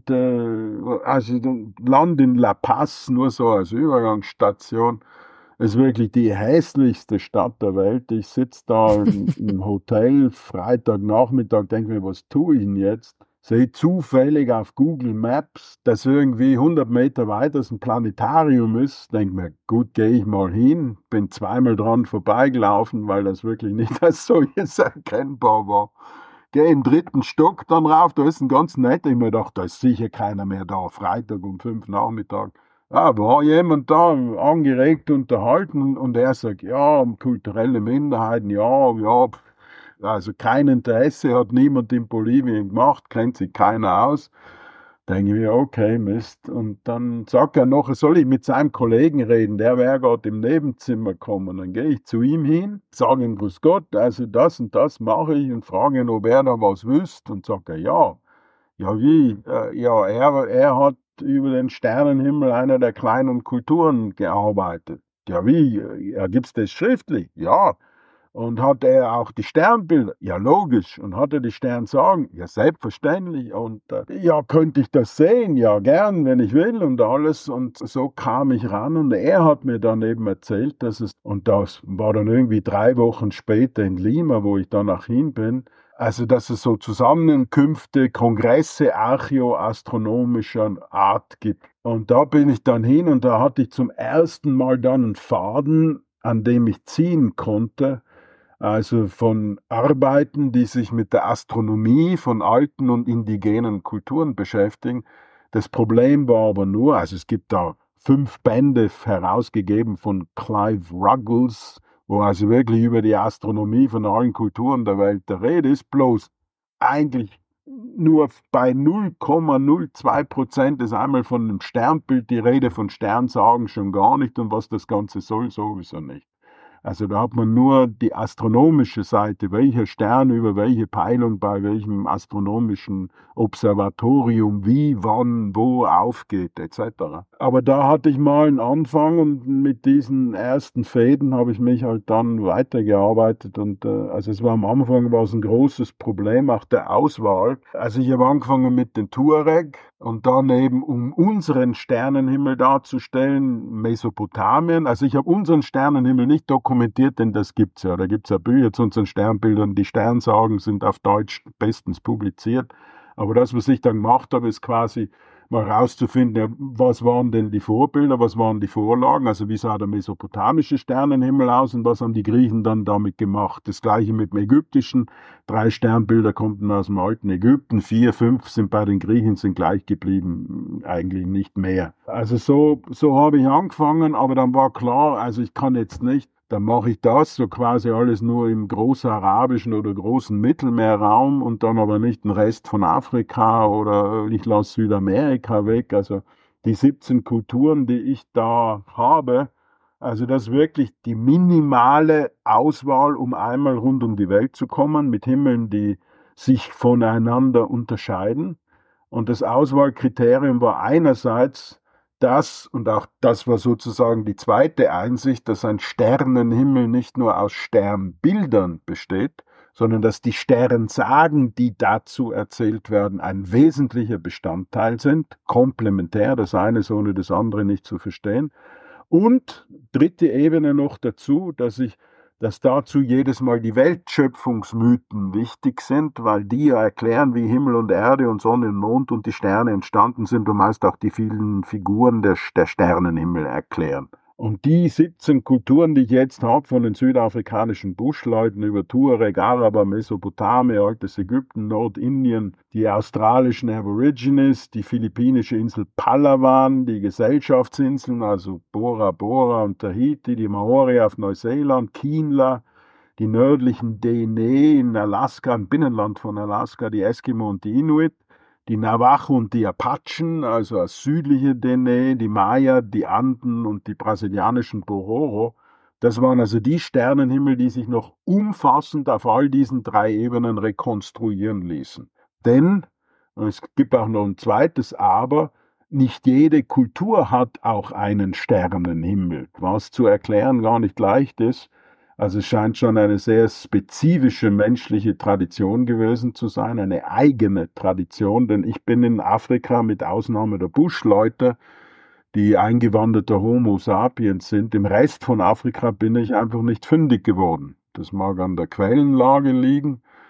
konnte. Also Land in La Paz, nur so als Übergangsstation, ist wirklich die hässlichste Stadt der Welt. Ich sitze da im, im Hotel, Freitagnachmittag, denke mir, was tue ich denn jetzt? sehe zufällig auf Google Maps, dass irgendwie hundert Meter weiter ein Planetarium ist. Denke mir, gut, gehe ich mal hin. Bin zweimal dran vorbeigelaufen, weil das wirklich nicht als solches erkennbar war. Gehe im dritten Stock dann rauf, da ist ein ganz netter. Ich mir gedacht, da ist sicher keiner mehr da, Freitag um fünf Nachmittag. Ja, war jemand da, angeregt unterhalten und er sagt, ja, kulturelle Minderheiten, ja, ja, also kein Interesse, hat niemand in Bolivien gemacht, kennt sich keiner aus. Denke ich mir, okay, Mist. Und dann sagt er noch, soll ich mit seinem Kollegen reden, der wäre gerade im Nebenzimmer gekommen. Dann gehe ich zu ihm hin, sage ihm, grüß Gott, also das und das mache ich und frage ihn, ob er da was wüsste. Und sagt er, ja. Ja, wie? Äh, ja, er, er hat über den Sternenhimmel einer der kleinen Kulturen gearbeitet. Ja, wie? Ja, gibt's das schriftlich? Ja. Und hat er auch die Sternbilder? Ja, logisch. Und hat er die Sternsagen? Ja, selbstverständlich. Und äh, ja, könnte ich das sehen? Ja, gern, wenn ich will und alles. Und so kam ich ran und er hat mir dann eben erzählt, dass es, und das war dann irgendwie drei Wochen später in Lima, wo ich danach hin bin, also dass es so Zusammenkünfte, Kongresse archäoastronomischer Art gibt. Und da bin ich dann hin und da hatte ich zum ersten Mal dann einen Faden, an dem ich ziehen konnte, also von Arbeiten, die sich mit der Astronomie von alten und indigenen Kulturen beschäftigen. Das Problem war aber nur, also es gibt da fünf Bände herausgegeben von Clive Ruggles, wo also wirklich über die Astronomie von allen Kulturen der Welt der Rede ist, bloß eigentlich nur bei null Komma null zwei Prozent ist einmal von einem Sternbild die Rede, von Sternsagen schon gar nicht und was das Ganze soll, sowieso nicht. Also da hat man nur die astronomische Seite, welcher Stern über welche Peilung bei welchem astronomischen Observatorium wie, wann, wo aufgeht et cetera. Aber da hatte ich mal einen Anfang und mit diesen ersten Fäden habe ich mich halt dann weitergearbeitet und äh, also es war am Anfang war es ein großes Problem, auch der Auswahl. Also ich habe angefangen mit den Tuareg und dann eben, um unseren Sternenhimmel darzustellen, Mesopotamien. Also ich habe unseren Sternenhimmel nicht dokumentiert, denn das gibt's ja. Da gibt's ja Bücher zu unseren Sternbildern. Die Sternsagen sind auf Deutsch bestens publiziert. Aber das, was ich dann gemacht habe, ist quasi mal rauszufinden, ja, was waren denn die Vorbilder, was waren die Vorlagen, also wie sah der mesopotamische Sternenhimmel aus und was haben die Griechen dann damit gemacht. Das gleiche mit dem ägyptischen. Drei Sternbilder konnten aus dem alten Ägypten, vier, fünf sind bei den Griechen sind gleich geblieben, eigentlich nicht mehr. Also so, so habe ich angefangen, aber dann war klar, also ich kann jetzt nicht, dann mache ich das, so quasi alles nur im großen arabischen oder großen Mittelmeerraum und dann aber nicht den Rest von Afrika oder ich lasse Südamerika weg. Also die siebzehn Kulturen, die ich da habe, also das ist wirklich die minimale Auswahl, um einmal rund um die Welt zu kommen, mit Himmeln, die sich voneinander unterscheiden. Und das Auswahlkriterium war einerseits das, und auch das war sozusagen die zweite Einsicht, dass ein Sternenhimmel nicht nur aus Sternbildern besteht, sondern dass die Sternsagen, die dazu erzählt werden, ein wesentlicher Bestandteil sind, komplementär, das eine ist ohne das andere nicht zu verstehen. Und dritte Ebene noch dazu, dass ich dass dazu jedes Mal die Weltschöpfungsmythen wichtig sind, weil die ja erklären, wie Himmel und Erde und Sonne und Mond und die Sterne entstanden sind und meist auch die vielen Figuren der, der Sternenhimmel erklären. Und die siebzehn Kulturen, die ich jetzt habe, von den südafrikanischen Buschleuten über Tuareg, Araber, Mesopotamien, altes Ägypten, Nordindien, die australischen Aborigines, die philippinische Insel Palawan, die Gesellschaftsinseln, also Bora Bora und Tahiti, die Maori auf Neuseeland, Kienla, die nördlichen Dene in Alaska, im Binnenland von Alaska, die Eskimo und die Inuit, die Navajo und die Apachen, also das südliche Dene, die Maya, die Anden und die brasilianischen Bororo. Das waren also die Sternenhimmel, die sich noch umfassend auf all diesen drei Ebenen rekonstruieren ließen. Denn, und es gibt auch noch ein zweites Aber, nicht jede Kultur hat auch einen Sternenhimmel, was zu erklären gar nicht leicht ist. Also es scheint schon eine sehr spezifische menschliche Tradition gewesen zu sein, eine eigene Tradition, denn ich bin in Afrika mit Ausnahme der Buschleute, die eingewanderter Homo sapiens sind, im Rest von Afrika bin ich einfach nicht fündig geworden. Das mag an der Quellenlage liegen,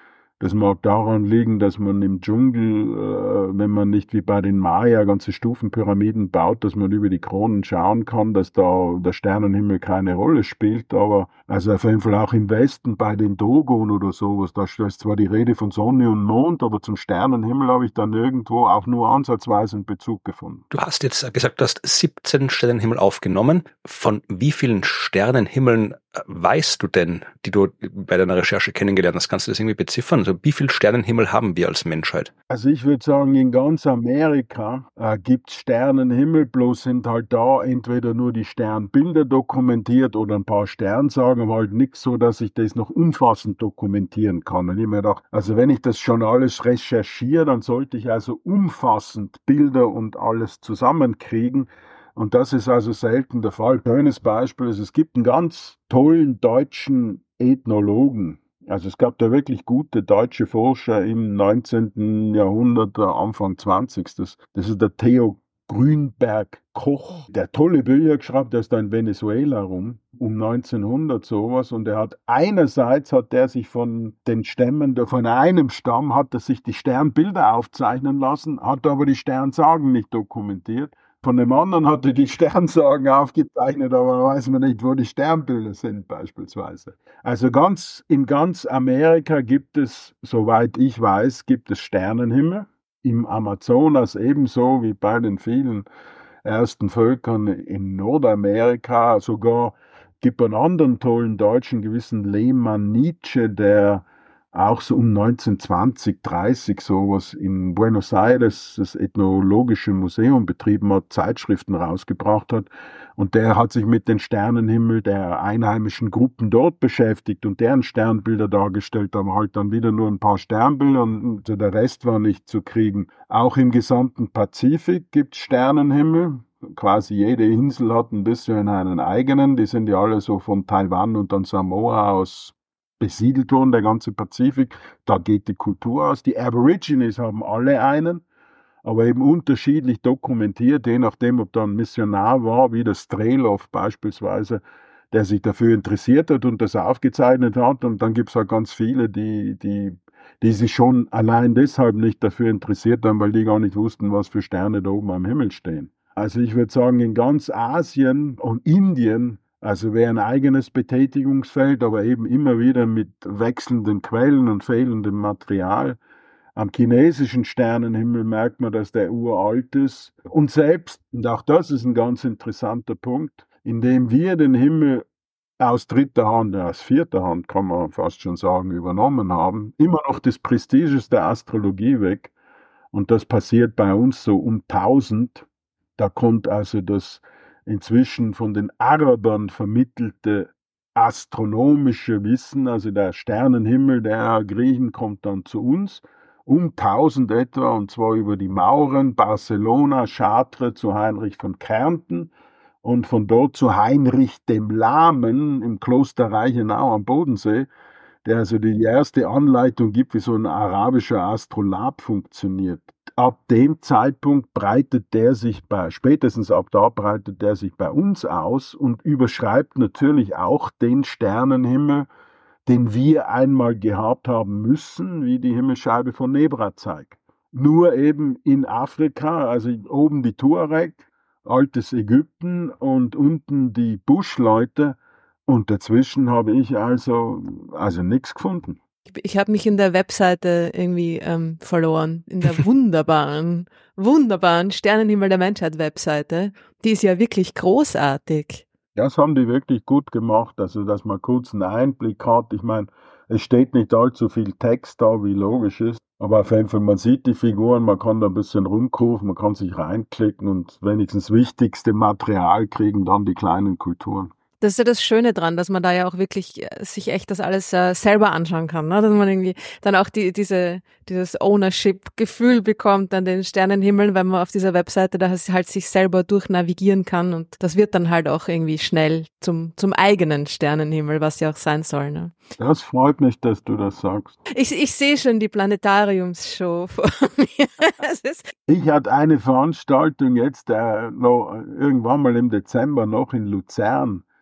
Das mag daran liegen, dass man im Dschungel, äh, wenn man nicht wie bei den Maya ganze Stufenpyramiden baut, dass man über die Kronen schauen kann, dass da der Sternenhimmel keine Rolle spielt. Aber also auf jeden Fall auch im Westen bei den Dogon oder sowas, da ist zwar die Rede von Sonne und Mond, aber zum Sternenhimmel habe ich dann nirgendwo auch nur ansatzweise einen Bezug gefunden. Du hast jetzt gesagt, du hast siebzehn Sternenhimmel aufgenommen. Von wie vielen Sternenhimmeln weißt du denn, die du bei deiner Recherche kennengelernt hast? Kannst du das irgendwie beziffern? Also wie viele Sternenhimmel haben wir als Menschheit? Also ich würde sagen, in ganz Amerika äh, gibt es Sternenhimmel, bloß sind halt da entweder nur die Sternbilder dokumentiert oder ein paar Sternsagen, aber halt nichts so, dass ich das noch umfassend dokumentieren kann. Und ich mir gedacht, also wenn ich das schon alles recherchiere, dann sollte ich also umfassend Bilder und alles zusammenkriegen. Und das ist also selten der Fall. Schönes Beispiel ist, es gibt einen ganz tollen deutschen Ethnologen. Also es gab da wirklich gute deutsche Forscher im neunzehnten Jahrhundert, Anfang zwanzigsten Das ist der Theo Grünberg-Koch, der tolle Bücher geschrieben, der ist da in Venezuela rum, um neunzehnhundert sowas. Und er hat einerseits, hat er sich von den Stämmen, von einem Stamm hat er sich die Sternbilder aufzeichnen lassen, hat aber die Sternsagen nicht dokumentiert. Von dem anderen hat er die Sternsagen aufgezeichnet, aber weiß man nicht, wo die Sternbilder sind beispielsweise. Also ganz, in ganz Amerika gibt es, soweit ich weiß, gibt es Sternenhimmel. Im Amazonas ebenso wie bei den vielen ersten Völkern in Nordamerika. Sogar gibt es einen anderen tollen Deutschen, gewissen Lehmann Nietzsche, der auch so um neunzehnhundertzwanzig, dreißig sowas in Buenos Aires das Ethnologische Museum betrieben hat, Zeitschriften rausgebracht hat. Und der hat sich mit den Sternenhimmel der einheimischen Gruppen dort beschäftigt und deren Sternbilder dargestellt, aber halt dann wieder nur ein paar Sternbilder und der Rest war nicht zu kriegen. Auch im gesamten Pazifik gibt es Sternenhimmel. Quasi jede Insel hat ein bisschen einen eigenen. Die sind ja alle so von Taiwan und dann Samoa aus besiedelt worden, der ganze Pazifik. Da geht die Kultur aus. Die Aborigines haben alle einen, aber eben unterschiedlich dokumentiert, je nachdem, ob da ein Missionar war, wie der Strelov beispielsweise, der sich dafür interessiert hat und das aufgezeichnet hat. Und dann gibt es halt ganz viele, die, die, die sich schon allein deshalb nicht dafür interessiert haben, weil die gar nicht wussten, was für Sterne da oben am Himmel stehen. Also ich würde sagen, in ganz Asien und Indien, also wäre ein eigenes Betätigungsfeld, aber eben immer wieder mit wechselnden Quellen und fehlendem Material. Am chinesischen Sternenhimmel merkt man, dass der uralt ist. Und selbst, und auch das ist ein ganz interessanter Punkt, indem wir den Himmel aus dritter Hand, aus vierter Hand, kann man fast schon sagen, übernommen haben, immer noch das Prestige der Astrologie weg. Und das passiert bei uns so um tausend. Da kommt also das inzwischen von den Arabern vermittelte astronomische Wissen, also der Sternenhimmel der Griechen kommt dann zu uns, um tausend etwa, und zwar über die Mauren, Barcelona, Chartres zu Heinrich von Kärnten und von dort zu Heinrich dem Lahmen im Kloster Reichenau am Bodensee, der also die erste Anleitung gibt, wie so ein arabischer Astrolab funktioniert. Ab dem Zeitpunkt breitet der sich bei, spätestens ab da breitet der sich bei uns aus und überschreibt natürlich auch den Sternenhimmel, den wir einmal gehabt haben müssen, wie die Himmelsscheibe von Nebra zeigt. Nur eben in Afrika, also oben die Tuareg, altes Ägypten und unten die Buschleute und dazwischen habe ich also, also nichts gefunden. Ich habe mich in der Webseite irgendwie ähm, verloren, in der wunderbaren, wunderbaren Sternenhimmel der Menschheit Webseite. Die ist ja wirklich großartig. Das haben die wirklich gut gemacht, also dass man kurz einen Einblick hat. Ich meine, es steht nicht allzu viel Text da, wie logisch ist, aber auf jeden Fall, man sieht die Figuren, man kann da ein bisschen rumkurven, man kann sich reinklicken und wenigstens wichtigste Material kriegen, dann die kleinen Kulturen. Das ist ja das Schöne dran, dass man da ja auch wirklich äh, sich echt das alles äh, selber anschauen kann, ne? Dass man irgendwie dann auch die, diese, dieses Ownership-Gefühl bekommt an den Sternenhimmeln, wenn man auf dieser Webseite da halt sich selber durchnavigieren kann und das wird dann halt auch irgendwie schnell zum, zum eigenen Sternenhimmel, was ja auch sein soll, ne? Das freut mich, dass du das sagst. Ich, ich sehe schon die Planetariumsshow vor mir. Ich hatte eine Veranstaltung jetzt äh, noch, irgendwann mal im Dezember noch in Luzern.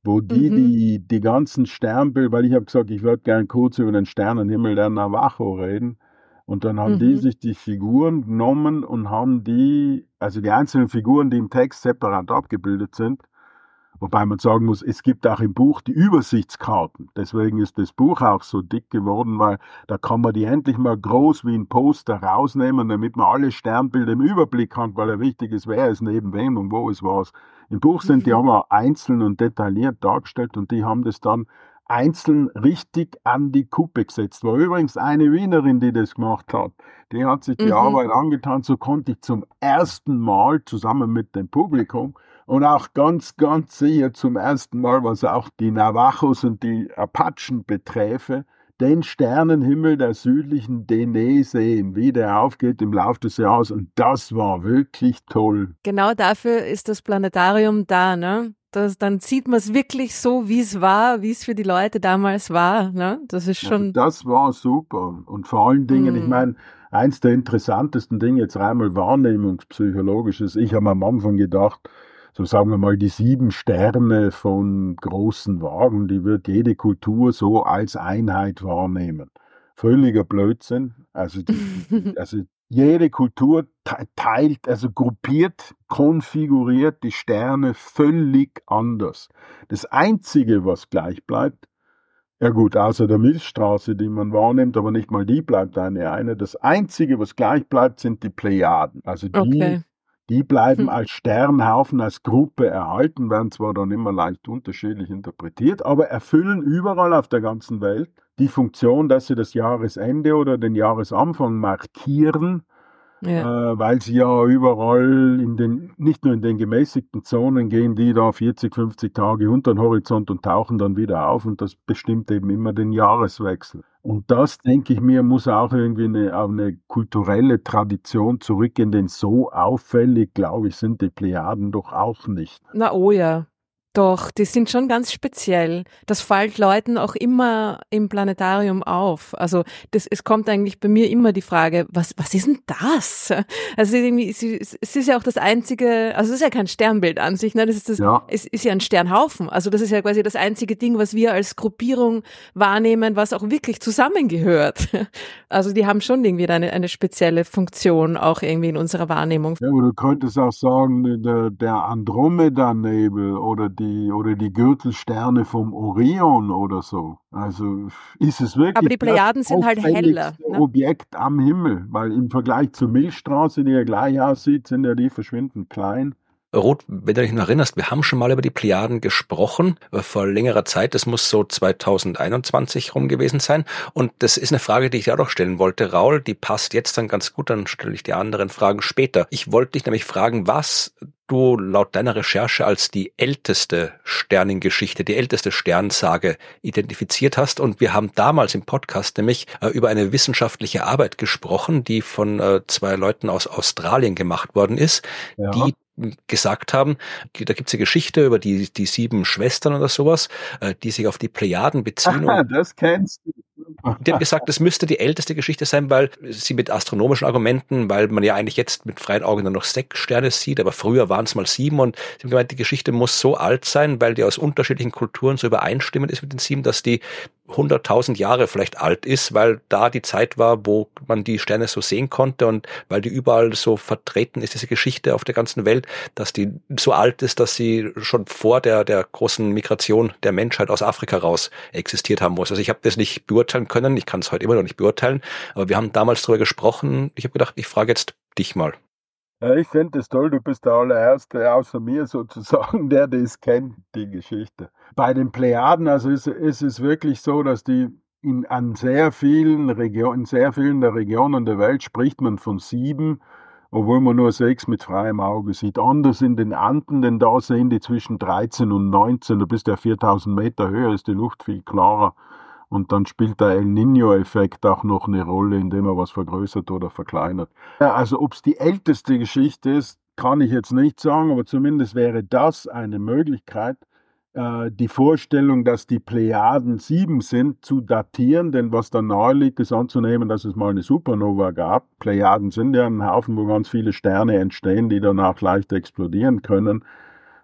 wo die, Mhm. die die ganzen Sternbilder, weil ich habe gesagt, ich würde gern kurz über den Sternenhimmel der Navajo reden. Und dann haben die Mhm. sich die Figuren genommen und haben die, also die einzelnen Figuren, die im Text separat abgebildet sind, wobei man sagen muss, es gibt auch im Buch die Übersichtskarten. Deswegen ist das Buch auch so dick geworden, weil da kann man die endlich mal groß wie ein Poster rausnehmen, damit man alle Sternbilder im Überblick hat, weil ja wichtig ist, wer ist neben wem und wo ist was. Im Buch sind die Mhm. aber einzeln und detailliert dargestellt und die haben das dann einzeln richtig an die Kuppe gesetzt. War übrigens eine Wienerin, die das gemacht hat. Die hat sich die Mhm. Arbeit angetan, so konnte ich zum ersten Mal zusammen mit dem Publikum und auch ganz, ganz sicher zum ersten Mal, was auch die Navajos und die Apachen beträfe, den Sternenhimmel der südlichen Dene sehen, wie der aufgeht im Laufe des Jahres. Und das war wirklich toll. Genau dafür ist das Planetarium da, ne? Das, dann sieht man es wirklich so, wie es war, wie es für die Leute damals war, ne? Das ist Also schon. das war super. Und vor allen Dingen, ich Mm, meine, eins der interessantesten Dinge, jetzt einmal wahrnehmungspsychologisch ist, ich habe am Anfang gedacht, so sagen wir mal, die sieben Sterne von großen Wagen, die wird jede Kultur so als Einheit wahrnehmen. Völliger Blödsinn. Also, die, die, die, also jede Kultur teilt, also gruppiert, konfiguriert die Sterne völlig anders. Das Einzige, was gleich bleibt, ja gut, außer der Milchstraße, die man wahrnimmt, aber nicht mal die bleibt eine eine. Das Einzige, was gleich bleibt, sind die Plejaden. Also die, okay. die bleiben Hm. als Sternhaufen, als Gruppe erhalten, werden zwar dann immer leicht unterschiedlich interpretiert, aber erfüllen überall auf der ganzen Welt die Funktion, dass sie das Jahresende oder den Jahresanfang markieren, äh, Ja. weil sie ja überall in den, nicht nur in den gemäßigten Zonen gehen, die da vierzig, fünfzig Tage unter den Horizont und tauchen dann wieder auf und das bestimmt eben immer den Jahreswechsel. Und das, denke ich mir, muss auch irgendwie eine, auf eine kulturelle Tradition zurückgehen, denn so auffällig, glaube ich, sind die Plejaden doch auch nicht. Na oh ja. Doch, die sind schon ganz speziell. Das fällt Leuten auch immer im Planetarium auf. Also das, es kommt eigentlich bei mir immer die Frage, was, was ist denn das? Also irgendwie, es ist es ist ja auch das einzige, also es ist ja kein Sternbild an sich, ne? Das ist das, Ja, es ist ja ein Sternhaufen. Also das ist ja quasi das einzige Ding, was wir als Gruppierung wahrnehmen, was auch wirklich zusammengehört. Also die haben schon irgendwie eine, eine spezielle Funktion auch irgendwie in unserer Wahrnehmung. ja, aber du könntest auch sagen, der, der Andromeda-Nebel oder die, oder die Gürtelsterne vom Orion oder so. Also ist es Aber wirklich die das Plejaden sind halt heller, auffälligste ne? Objekt am Himmel, weil im Vergleich zur Milchstraße, die ja gleich aussieht, sind ja die verschwindend klein. Ruth, wenn du dich noch erinnerst, wir haben schon mal über die Plejaden gesprochen, vor längerer Zeit, das muss so zweitausendeinundzwanzig rum gewesen sein. Und das ist eine Frage, die ich dir auch noch stellen wollte, Raul, die passt jetzt dann ganz gut, dann stelle ich die anderen Fragen später. Ich wollte dich nämlich fragen, was du laut deiner Recherche als die älteste Sternengeschichte, die älteste Sternsage identifiziert hast. Und wir haben damals im Podcast nämlich äh, über eine wissenschaftliche Arbeit gesprochen, die von äh, zwei Leuten aus Australien gemacht worden ist, Ja. die gesagt haben, da gibt's eine Geschichte über die die sieben Schwestern oder sowas, äh, die sich auf die Plejaden beziehen. Aha, Und das kennst du. die haben gesagt, das müsste die älteste Geschichte sein, weil sie mit astronomischen Argumenten, weil man ja eigentlich jetzt mit freien Augen nur noch sechs Sterne sieht, aber früher waren es mal sieben und sie haben gemeint, die Geschichte muss so alt sein, weil die aus unterschiedlichen Kulturen so übereinstimmend ist mit den sieben, dass die hunderttausend Jahre vielleicht alt ist, weil da die Zeit war, wo man die Sterne so sehen konnte und weil die überall so vertreten ist, diese Geschichte auf der ganzen Welt, dass die so alt ist, dass sie schon vor der der großen Migration der Menschheit aus Afrika raus existiert haben muss. Also ich habe das nicht beurteilen können, ich kann es heute immer noch nicht beurteilen, aber wir haben damals darüber gesprochen. Ich habe gedacht, ich frage jetzt dich mal. Ja, ich finde es toll, du bist der allererste außer mir sozusagen, der das kennt, die Geschichte. Bei den Plejaden, also ist, ist es wirklich so, dass die in, an sehr vielen Regionen, in sehr vielen der Regionen der Welt spricht man von sieben, obwohl man nur sechs mit freiem Auge sieht. Anders in den Anden, denn da sehen die zwischen dreizehn und neunzehn, du bist ja viertausend Meter höher, ist die Luft viel klarer. Und dann spielt der El Niño-Effekt auch noch eine Rolle, indem er was vergrößert oder verkleinert. Ja, also ob es die älteste Geschichte ist, kann ich jetzt nicht sagen, aber zumindest wäre das eine Möglichkeit, äh, die Vorstellung, dass die Plejaden sieben sind, zu datieren, denn was dann nahe liegt, ist anzunehmen, dass es mal eine Supernova gab. Plejaden sind ja ein Haufen, wo ganz viele Sterne entstehen, die danach leicht explodieren können.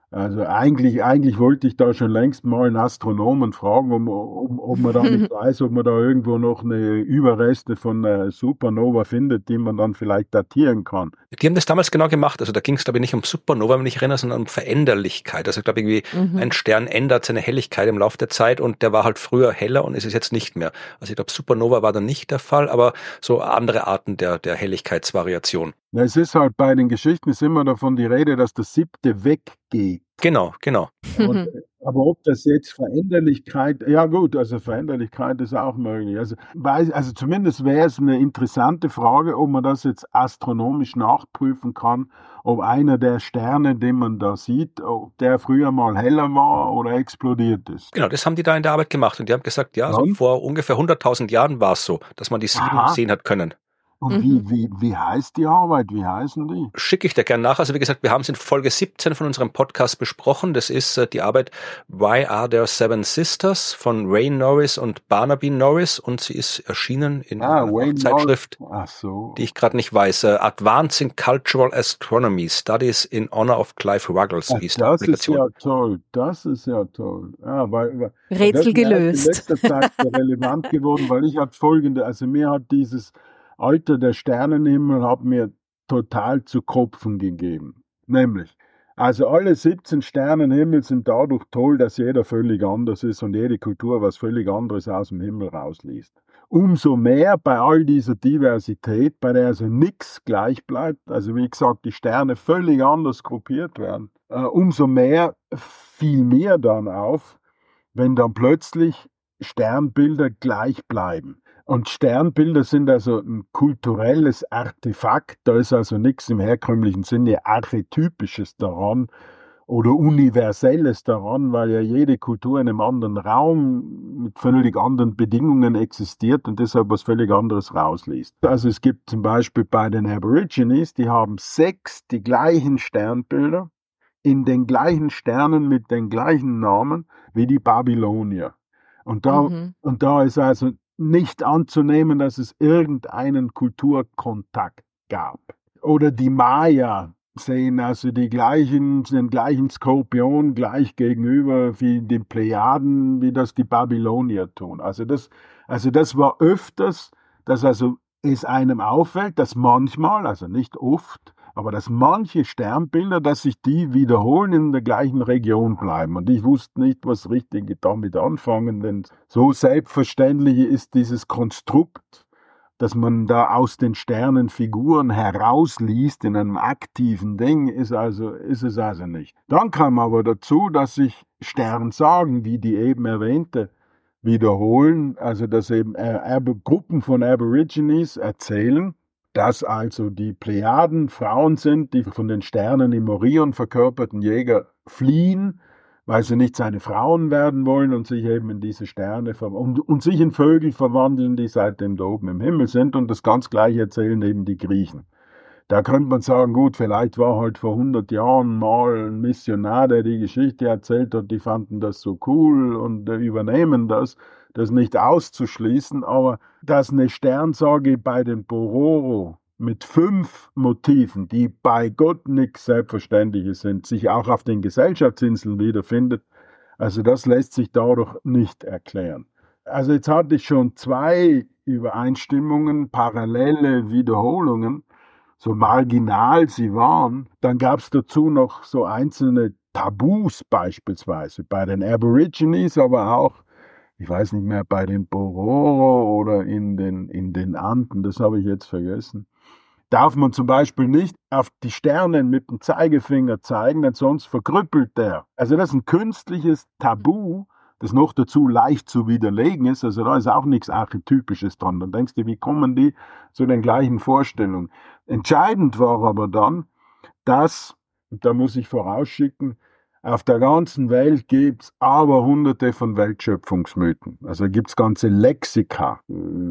Also eigentlich, eigentlich wollte ich da schon längst mal einen Astronomen fragen, ob, ob, ob man da nicht weiß, ob man da irgendwo noch eine Überreste von einer Supernova findet, die man dann vielleicht datieren kann. Die haben das damals genau gemacht. Also da ging es, glaube ich, nicht um Supernova, wenn ich mich erinnere, sondern um Veränderlichkeit. Also ich glaube, irgendwie Mhm. ein Stern ändert seine Helligkeit im Laufe der Zeit und der war halt früher heller und ist es jetzt nicht mehr. Also ich glaube, Supernova war dann nicht der Fall, aber so andere Arten der, der Helligkeitsvariation. Na, es ist halt bei den Geschichten ist immer davon die Rede, dass das Siebte weggeht. Genau, genau. Aber, aber ob das jetzt Veränderlichkeit, ja gut, also Veränderlichkeit ist auch möglich. Also, weiß, also zumindest wäre es eine interessante Frage, ob man das jetzt astronomisch nachprüfen kann, ob einer der Sterne, den man da sieht, ob der früher mal heller war oder explodiert ist. Genau, das haben die da in der Arbeit gemacht und die haben gesagt, ja, so Und? vor ungefähr hunderttausend Jahren war es so, dass man die sieben Aha. sehen hat können. Und Mhm. wie, wie, wie heißt die Arbeit? Wie heißen die? Schicke ich dir gern nach. Also wie gesagt, wir haben es in Folge siebzehn von unserem Podcast besprochen. Das ist äh, die Arbeit Why Are There Seven Sisters von Ray Norris und Barnaby Norris und sie ist erschienen in Ah, einer Wayne Fachzeitschrift, Norris. Ach so. die ich gerade nicht weiß. Äh, Advancing Cultural Astronomy, Studies in Honor of Clive Ruggles Ach, hieß die das ist Publikation. ja toll. Das ist ja toll. Ja, weil, weil Rätsel das ist mir erst gelöst. in letzter Zeit so relevant geworden, weil ich hatte folgende, also mir hat dieses Alter der Sternenhimmel hat mir total zu Kopfen gegeben. Nämlich, also alle siebzehn Sternenhimmel sind dadurch toll, dass jeder völlig anders ist und jede Kultur was völlig anderes aus dem Himmel rausliest. Umso mehr bei all dieser Diversität, bei der also nichts gleich bleibt, also wie gesagt, die Sterne völlig anders gruppiert werden, äh, umso mehr fiel mir dann auf, wenn dann plötzlich Sternbilder gleich bleiben. Und Sternbilder sind also ein kulturelles Artefakt, da ist also nichts im herkömmlichen Sinne Archetypisches daran oder Universelles daran, weil ja jede Kultur in einem anderen Raum mit völlig anderen Bedingungen existiert und deshalb was völlig anderes rausliest. Also es gibt zum Beispiel bei den Aborigines, die haben sechs die gleichen Sternbilder in den gleichen Sternen mit den gleichen Namen wie die Babylonier. Und da, Mhm. und da ist also nicht anzunehmen, dass es irgendeinen Kulturkontakt gab. Oder die Maya sehen also die gleichen, den gleichen Skorpion gleich gegenüber wie den Plejaden, wie das die Babylonier tun. Also das, also das war öfters, dass also es einem auffällt, dass manchmal, also nicht oft, aber dass manche Sternbilder, dass sich die wiederholen in der gleichen Region bleiben. Und ich wusste nicht, was richtig damit anfangen, denn so selbstverständlich ist dieses Konstrukt, dass man da aus den Sternen Figuren herausliest in einem aktiven Ding, ist, also, ist es also nicht. Dann kam aber dazu, dass sich Sternsagen, wie die eben erwähnte, wiederholen, also dass eben äh, Gruppen von Aborigines erzählen, dass also die Plejaden Frauen sind, die von den Sternen im Orion verkörperten Jäger fliehen, weil sie nicht seine Frauen werden wollen und sich eben in diese Sterne und, und sich in Vögel verwandeln, die seitdem da oben im Himmel sind. Und das ganz Gleiche erzählen eben die Griechen. Da könnte man sagen, gut, vielleicht war halt vor hundert Jahren mal ein Missionar, der die Geschichte erzählt hat, die fanden das so cool und äh, übernehmen das. Das nicht auszuschließen, aber dass eine Sternsage bei den Bororo mit fünf Motiven, die bei Gott nichts Selbstverständliches sind, sich auch auf den Gesellschaftsinseln wiederfindet, also das lässt sich dadurch nicht erklären. Also jetzt hatte ich schon zwei Übereinstimmungen, parallele Wiederholungen, so marginal sie waren. Dann gab es dazu noch so einzelne Tabus beispielsweise bei den Aborigines, aber auch ich weiß nicht mehr, bei den Bororo oder in den, in den Anden, das habe ich jetzt vergessen, darf man zum Beispiel nicht auf die Sterne mit dem Zeigefinger zeigen, denn sonst verkrüppelt der. Also das ist ein künstliches Tabu, das noch dazu leicht zu widerlegen ist. Also da ist auch nichts Archetypisches dran. Dann denkst du, wie kommen die zu den gleichen Vorstellungen? Entscheidend war aber dann, dass, und da muss ich vorausschicken, auf der ganzen Welt gibt es aber hunderte von Weltschöpfungsmythen. Also gibt es ganze Lexika.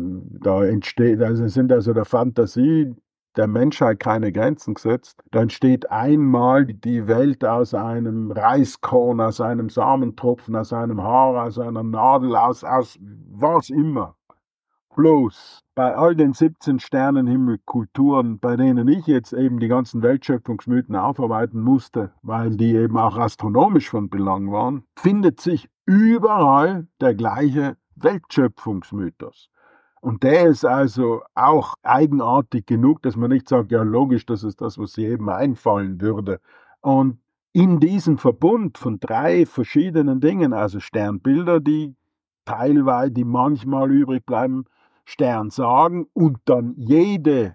Da entsteht, also sind also der Fantasie der Menschheit keine Grenzen gesetzt. Da entsteht einmal die Welt aus einem Reiskorn, aus einem Samentropfen, aus einem Haar, aus einer Nadel, aus, aus was immer. Bloß bei all den siebzehn Sternenhimmelkulturen, bei denen ich jetzt eben die ganzen Weltschöpfungsmythen aufarbeiten musste, weil die eben auch astronomisch von Belang waren, findet sich überall der gleiche Weltschöpfungsmythos. Und der ist also auch eigenartig genug, dass man nicht sagt, ja logisch, das ist das, was jedem einfallen würde. Und in diesem Verbund von drei verschiedenen Dingen, also Sternbilder, die teilweise, die manchmal übrig bleiben, Stern sagen und dann jede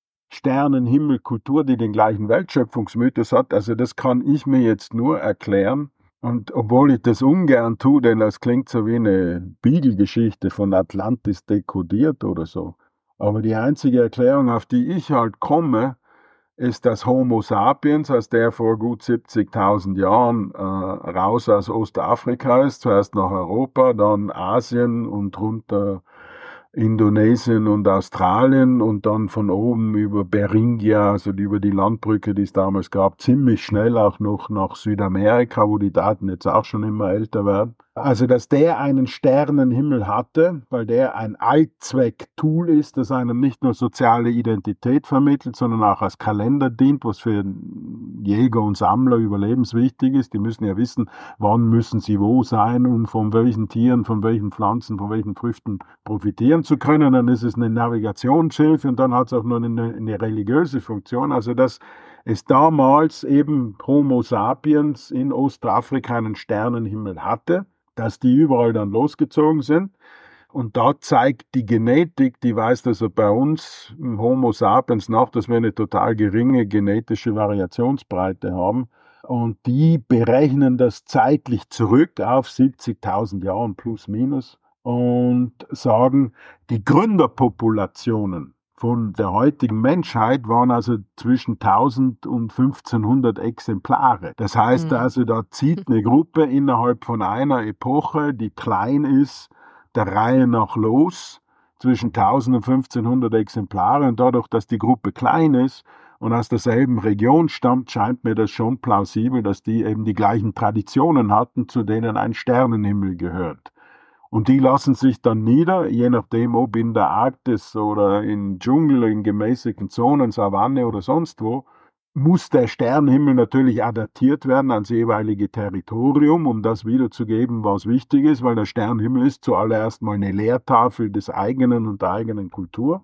Sternenhimmelkultur, die den gleichen Weltschöpfungsmythos hat, also das kann ich mir jetzt nur erklären. Und obwohl ich das ungern tue, denn das klingt so wie eine Bibelgeschichte von Atlantis dekodiert oder so. Aber die einzige Erklärung, auf die ich halt komme, ist, dass Homo sapiens, als der vor gut siebzigtausend Jahren äh, raus aus Ostafrika ist, zuerst nach Europa, dann Asien und runter Indonesien und Australien und dann von oben über Beringia, also über die Landbrücke, die es damals gab, ziemlich schnell auch noch nach Südamerika, wo die Daten jetzt auch schon immer älter werden. Also, dass der einen Sternenhimmel hatte, weil der ein Allzweck-Tool ist, das einem nicht nur soziale Identität vermittelt, sondern auch als Kalender dient, was für Jäger und Sammler überlebenswichtig ist. Die müssen ja wissen, wann müssen sie wo sein, um von welchen Tieren, von welchen Pflanzen, von welchen Früchten profitieren zu können. Dann ist es eine Navigationshilfe und dann hat es auch noch eine, eine religiöse Funktion. Also, dass es damals eben Homo sapiens in Ostafrika einen Sternenhimmel hatte, dass die überall dann losgezogen sind. Und da zeigt die Genetik, die weist also bei uns Homo sapiens nach, dass wir eine total geringe genetische Variationsbreite haben. Und die berechnen das zeitlich zurück auf siebzigtausend Jahren plus minus und sagen, die Gründerpopulationen von der heutigen Menschheit waren also zwischen tausend und fünfzehnhundert Exemplare. Das heißt mhm. also, da zieht eine Gruppe innerhalb von einer Epoche, die klein ist, der Reihe nach los, zwischen tausend und fünfzehnhundert Exemplare. Und dadurch, dass die Gruppe klein ist und aus derselben Region stammt, scheint mir das schon plausibel, dass die eben die gleichen Traditionen hatten, zu denen ein Sternenhimmel gehört. Und die lassen sich dann nieder, je nachdem, ob in der Arktis oder im Dschungel, in gemäßigten Zonen, Savanne oder sonst wo, muss der Sternenhimmel natürlich adaptiert werden ans jeweilige Territorium, um das wiederzugeben, was wichtig ist, weil der Sternenhimmel ist zuallererst mal eine Lehrtafel des eigenen und der eigenen Kultur.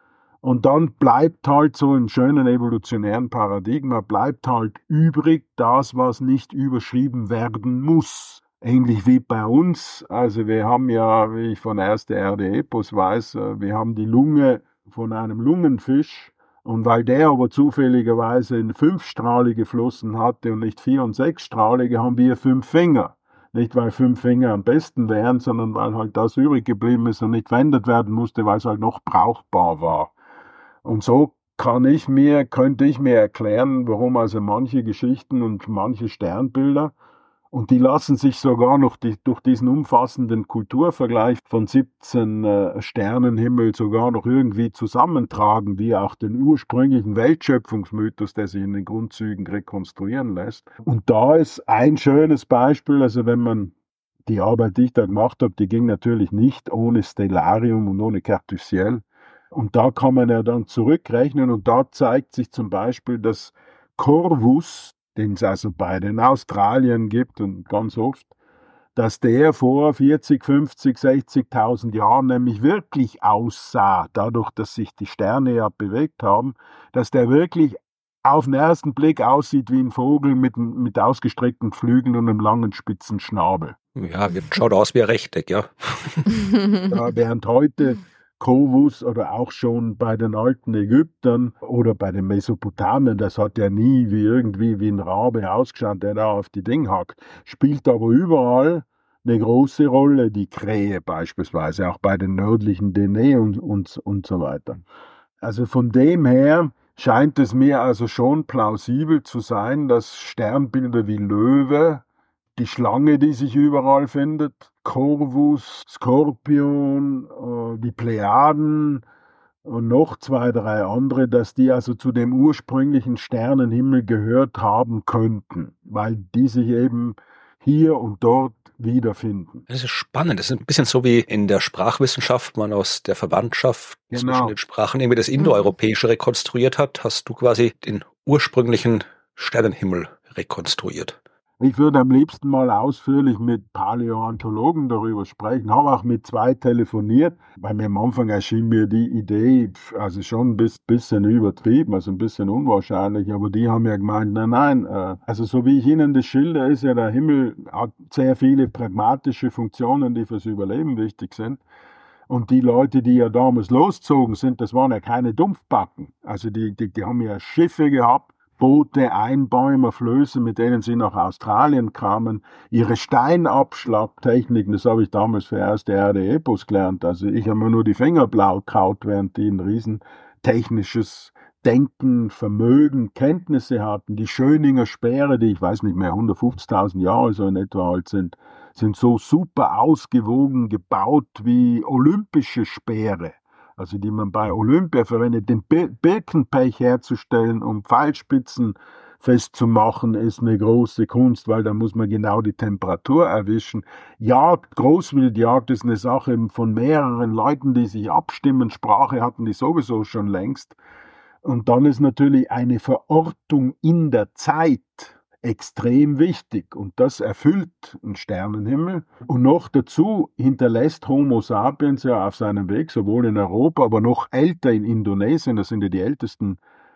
Und dann bleibt halt so im schönen evolutionären Paradigma, bleibt halt übrig das, was nicht überschrieben werden muss. Ähnlich wie bei uns, also wir haben ja, wie ich von Erste Erde Epos weiß, wir haben die Lunge von einem Lungenfisch und weil der aber zufälligerweise eine fünfstrahlige Flossen hatte und nicht vier- und sechsstrahlige, haben wir fünf Finger. Nicht, weil fünf Finger am besten wären, sondern weil halt das übrig geblieben ist und nicht verändert werden musste, weil es halt noch brauchbar war. Und so kann ich mir, könnte ich mir erklären, warum also manche Geschichten und manche Sternbilder, und die lassen sich sogar noch die, durch diesen umfassenden Kulturvergleich von siebzehn äh, Sternenhimmel sogar noch irgendwie zusammentragen, wie auch den ursprünglichen Weltschöpfungsmythos, der sich in den Grundzügen rekonstruieren lässt. Und da ist ein schönes Beispiel, also wenn man die Arbeit, die ich da gemacht habe, die ging natürlich nicht ohne Stellarium und ohne Cartesiel. Und da kann man ja dann zurückrechnen und da zeigt sich zum Beispiel, dass Corvus, den es also bei den Australien gibt und ganz oft, dass der vor vierzig, fünfzig, sechzigtausend Jahren nämlich wirklich aussah, dadurch, dass sich die Sterne ja bewegt haben, dass der wirklich auf den ersten Blick aussieht wie ein Vogel mit, mit ausgestreckten Flügeln und einem langen spitzen Schnabel. Ja, schaut aus wie ein Rechteck, ja. Ja, während heute Corvus oder auch schon bei den alten Ägyptern oder bei den Mesopotamiern, das hat ja nie wie irgendwie wie ein Rabe ausgeschaut, der da auf die Dinge hackt, spielt aber überall eine große Rolle, die Krähe beispielsweise, auch bei den nördlichen Dene und, und, und so weiter. Also von dem her scheint es mir also schon plausibel zu sein, dass Sternbilder wie Löwe, die Schlange, die sich überall findet, Corvus, Skorpion, die Plejaden und noch zwei, drei andere, dass die also zu dem ursprünglichen Sternenhimmel gehört haben könnten, weil die sich eben hier und dort wiederfinden. Das ist spannend. Das ist ein bisschen so wie in der Sprachwissenschaft man aus der Verwandtschaft Genau. zwischen den Sprachen irgendwie das Indoeuropäische rekonstruiert hat, hast du quasi den ursprünglichen Sternenhimmel rekonstruiert. Ich würde am liebsten mal ausführlich mit Paläontologen darüber sprechen, habe auch mit zwei telefoniert, weil mir am Anfang erschien mir die Idee, also schon ein bisschen übertrieben, also ein bisschen unwahrscheinlich, aber die haben ja gemeint, nein, nein, also so wie ich Ihnen das schilder, ist ja der Himmel, hat sehr viele pragmatische Funktionen, die fürs Überleben wichtig sind. Und die Leute, die ja damals loszogen sind, das waren ja keine Dumpfbacken, also die, die, die haben ja Schiffe gehabt, Boote, Einbäumer, Flöße, mit denen sie nach Australien kamen, ihre Steinabschlagtechniken, das habe ich damals für erste Erde Epos gelernt, also ich habe mir nur die Finger blau kaut, während die ein riesen technisches Denken, Vermögen, Kenntnisse hatten. Die Schöninger Speere, die ich weiß nicht mehr, hundertfünfzigtausend Jahre so in etwa alt sind, sind so super ausgewogen gebaut wie olympische Speere. Also die man bei Olympia verwendet, den Birkenpech herzustellen, um Pfeilspitzen festzumachen, ist eine große Kunst, weil da muss man genau die Temperatur erwischen. Jagd, Großwildjagd ist eine Sache von mehreren Leuten, die sich abstimmen. Sprache hatten die sowieso schon längst. Und dann ist natürlich eine Verortung in der Zeit extrem wichtig und das erfüllt einen Sternenhimmel. Und noch dazu hinterlässt Homo sapiens ja auf seinem Weg, sowohl in Europa, aber noch älter in Indonesien, das sind ja die ältesten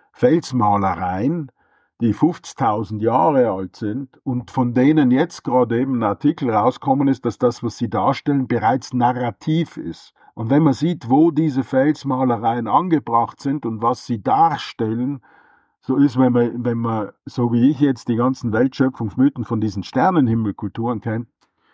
Felsmalereien, die fünfzigtausend Jahre alt sind und von denen jetzt gerade eben ein Artikel rauskommen ist, dass das, was sie darstellen, bereits narrativ ist. Und wenn man sieht, wo diese Felsmalereien angebracht sind und was sie darstellen, so ist, wenn man, wenn man, so wie ich jetzt, die ganzen Weltschöpfungsmythen von diesen Sternenhimmelkulturen kennt,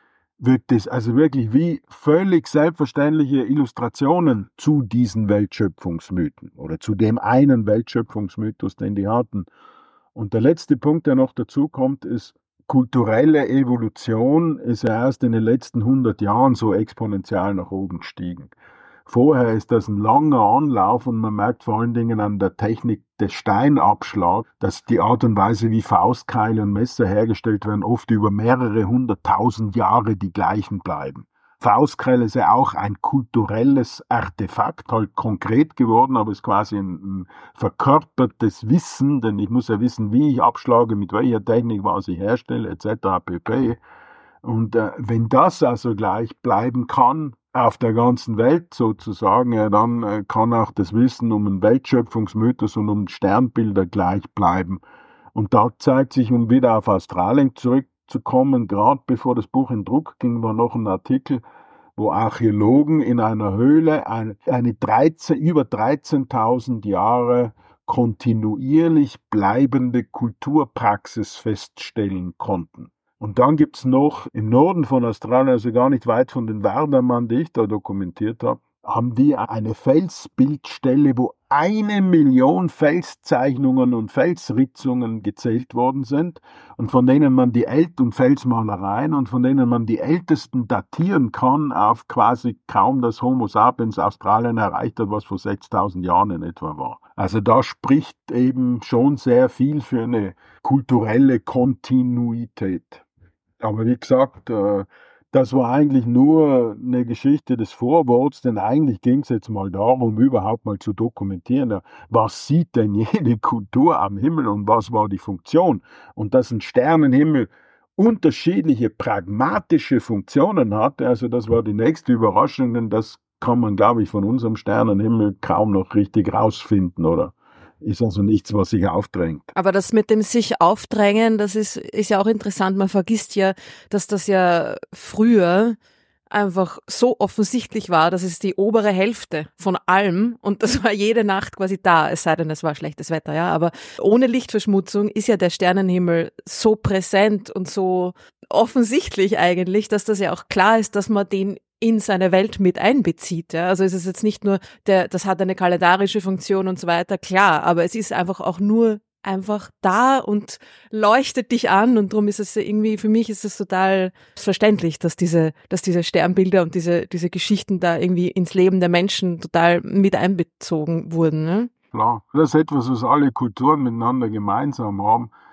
wirkt es also wirklich wie völlig selbstverständliche Illustrationen zu diesen Weltschöpfungsmythen oder zu dem einen Weltschöpfungsmythos, den die hatten. Und der letzte Punkt, der noch dazu kommt, ist, kulturelle Evolution ist ja erst in den letzten hundert Jahren so exponentiell nach oben gestiegen. Vorher ist das ein langer Anlauf und man merkt vor allen Dingen an der Technik des Steinabschlags, dass die Art und Weise, wie Faustkeile und Messer hergestellt werden, oft über mehrere hunderttausend Jahre die gleichen bleiben. Faustkeile ist ja auch ein kulturelles Artefakt, halt konkret geworden, aber ist quasi ein, ein verkörpertes Wissen, denn ich muss ja wissen, wie ich abschlage, mit welcher Technik, was ich herstelle, et cetera pp. Und äh, wenn das also gleich bleiben kann, auf der ganzen Welt sozusagen, ja, dann äh, kann auch das Wissen um den Weltschöpfungsmythos und um Sternbilder gleich bleiben. Und da zeigt sich, um wieder auf Australien zurückzukommen, gerade bevor das Buch in Druck ging, war noch ein Artikel, wo Archäologen in einer Höhle eine, eine dreizehn, über dreizehntausend Jahre kontinuierlich bleibende Kulturpraxis feststellen konnten. Und dann gibt's noch im Norden von Australien, also gar nicht weit von den Wardaman, die ich da dokumentiert habe, haben die eine Felsbildstelle, wo eine Million Felszeichnungen und Felsritzungen gezählt worden sind und von denen man die ältesten und Felsmalereien und von denen man die ältesten datieren kann auf quasi kaum das Homo sapiens Australien erreicht hat, was vor sechstausend Jahren in etwa war. Also da spricht eben schon sehr viel für eine kulturelle Kontinuität. Aber wie gesagt, das war eigentlich nur eine Geschichte des Vorworts, denn eigentlich ging es jetzt mal darum, überhaupt mal zu dokumentieren, was sieht denn jede Kultur am Himmel und was war die Funktion. Und dass ein Sternenhimmel unterschiedliche pragmatische Funktionen hatte, also das war die nächste Überraschung, denn das kann man, glaube ich, von unserem Sternenhimmel kaum noch richtig rausfinden, oder? Ist also nichts, was sich aufdrängt. Aber das mit dem sich aufdrängen, das ist, ist ja auch interessant. Man vergisst ja, dass das ja früher einfach so offensichtlich war, dass es die obere Hälfte von allem und das war jede Nacht quasi da, es sei denn, es war schlechtes Wetter, ja, aber ohne Lichtverschmutzung ist ja der Sternenhimmel so präsent und so offensichtlich eigentlich, dass das ja auch klar ist, dass man den in seine Welt mit einbezieht. Ja? Also es ist jetzt nicht nur, der, das hat eine kalendarische Funktion und so weiter, klar, aber es ist einfach auch nur einfach da und leuchtet dich an und darum ist es irgendwie, für mich ist es total verständlich, dass diese, dass diese Sternbilder und diese, diese Geschichten da irgendwie ins Leben der Menschen total mit einbezogen wurden. Ne? Klar, das ist etwas, was alle Kulturen miteinander gemeinsam haben.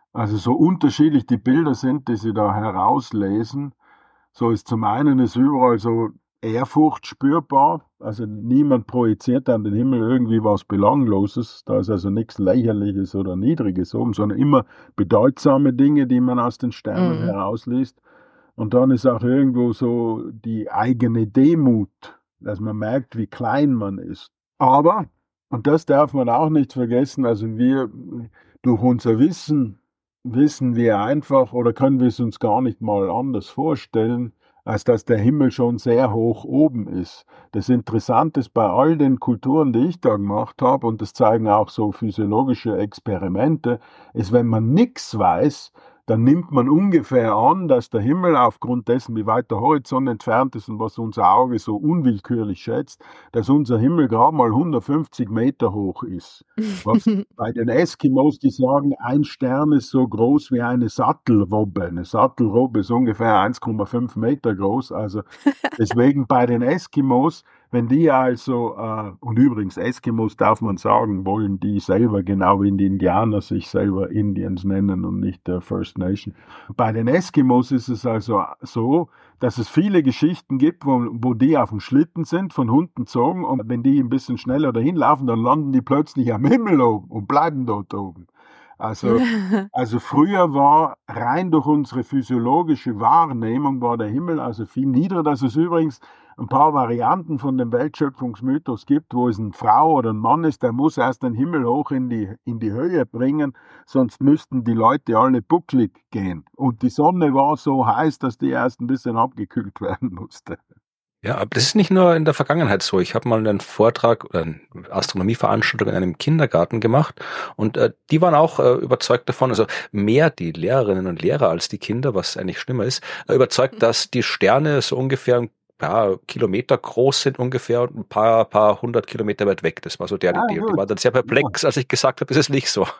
Also so unterschiedlich die Bilder sind, die Sie da herauslesen, so ist zum einen ist überall so Ehrfurcht spürbar. Also niemand projiziert an den Himmel irgendwie was Belangloses. Da ist also nichts Lächerliches oder Niedriges oben, sondern immer bedeutsame Dinge, die man aus den Sternen Mhm. herausliest. Und dann ist auch irgendwo so die eigene Demut, dass man merkt, wie klein man ist. Aber, und das darf man auch nicht vergessen, also wir durch unser Wissen wissen wir einfach oder können wir es uns gar nicht mal anders vorstellen, als dass der Himmel schon sehr hoch oben ist. Das Interessante ist bei all den Kulturen, die ich da gemacht habe, und das zeigen auch so physiologische Experimente, ist, wenn man nichts weiß, dann nimmt man ungefähr an, dass der Himmel aufgrund dessen, wie weit der Horizont entfernt ist und was unser Auge so unwillkürlich schätzt, dass unser Himmel gerade mal hundertfünfzig Meter hoch ist. Was bei den Eskimos, die sagen, ein Stern ist so groß wie eine Sattelrobbe. Eine Sattelrobbe ist ungefähr eins Komma fünf Meter groß. Also deswegen bei den Eskimos, wenn die also, äh, und übrigens Eskimos darf man sagen, wollen die selber, genau wie die Indianer sich selber Indians nennen und nicht der First Nation. Bei den Eskimos ist es also so, dass es viele Geschichten gibt, wo, wo die auf dem Schlitten sind, von Hunden gezogen, und wenn die ein bisschen schneller dahin laufen, dann landen die plötzlich am Himmel oben und bleiben dort oben. Also, also früher war rein durch unsere physiologische Wahrnehmung war der Himmel also viel niedriger. Dass es übrigens ein paar Varianten von dem Weltschöpfungsmythos gibt, wo es eine Frau oder ein Mann ist, der muss erst den Himmel hoch in die, in die Höhe bringen, sonst müssten die Leute alle bucklig gehen. Und die Sonne war so heiß, dass die erst ein bisschen abgekühlt werden musste. Ja, aber das ist nicht nur in der Vergangenheit so. Ich habe mal einen Vortrag oder eine Astronomieveranstaltung in einem Kindergarten gemacht und äh, die waren auch äh, überzeugt davon, also mehr die Lehrerinnen und Lehrer als die Kinder, was eigentlich schlimmer ist, äh, überzeugt, dass die Sterne so ungefähr ein paar Kilometer groß sind ungefähr und ein paar, paar hundert Kilometer weit weg. Das war so deren Ah, Idee. Und die gut. waren dann sehr perplex, als ich gesagt habe, das ist nicht so.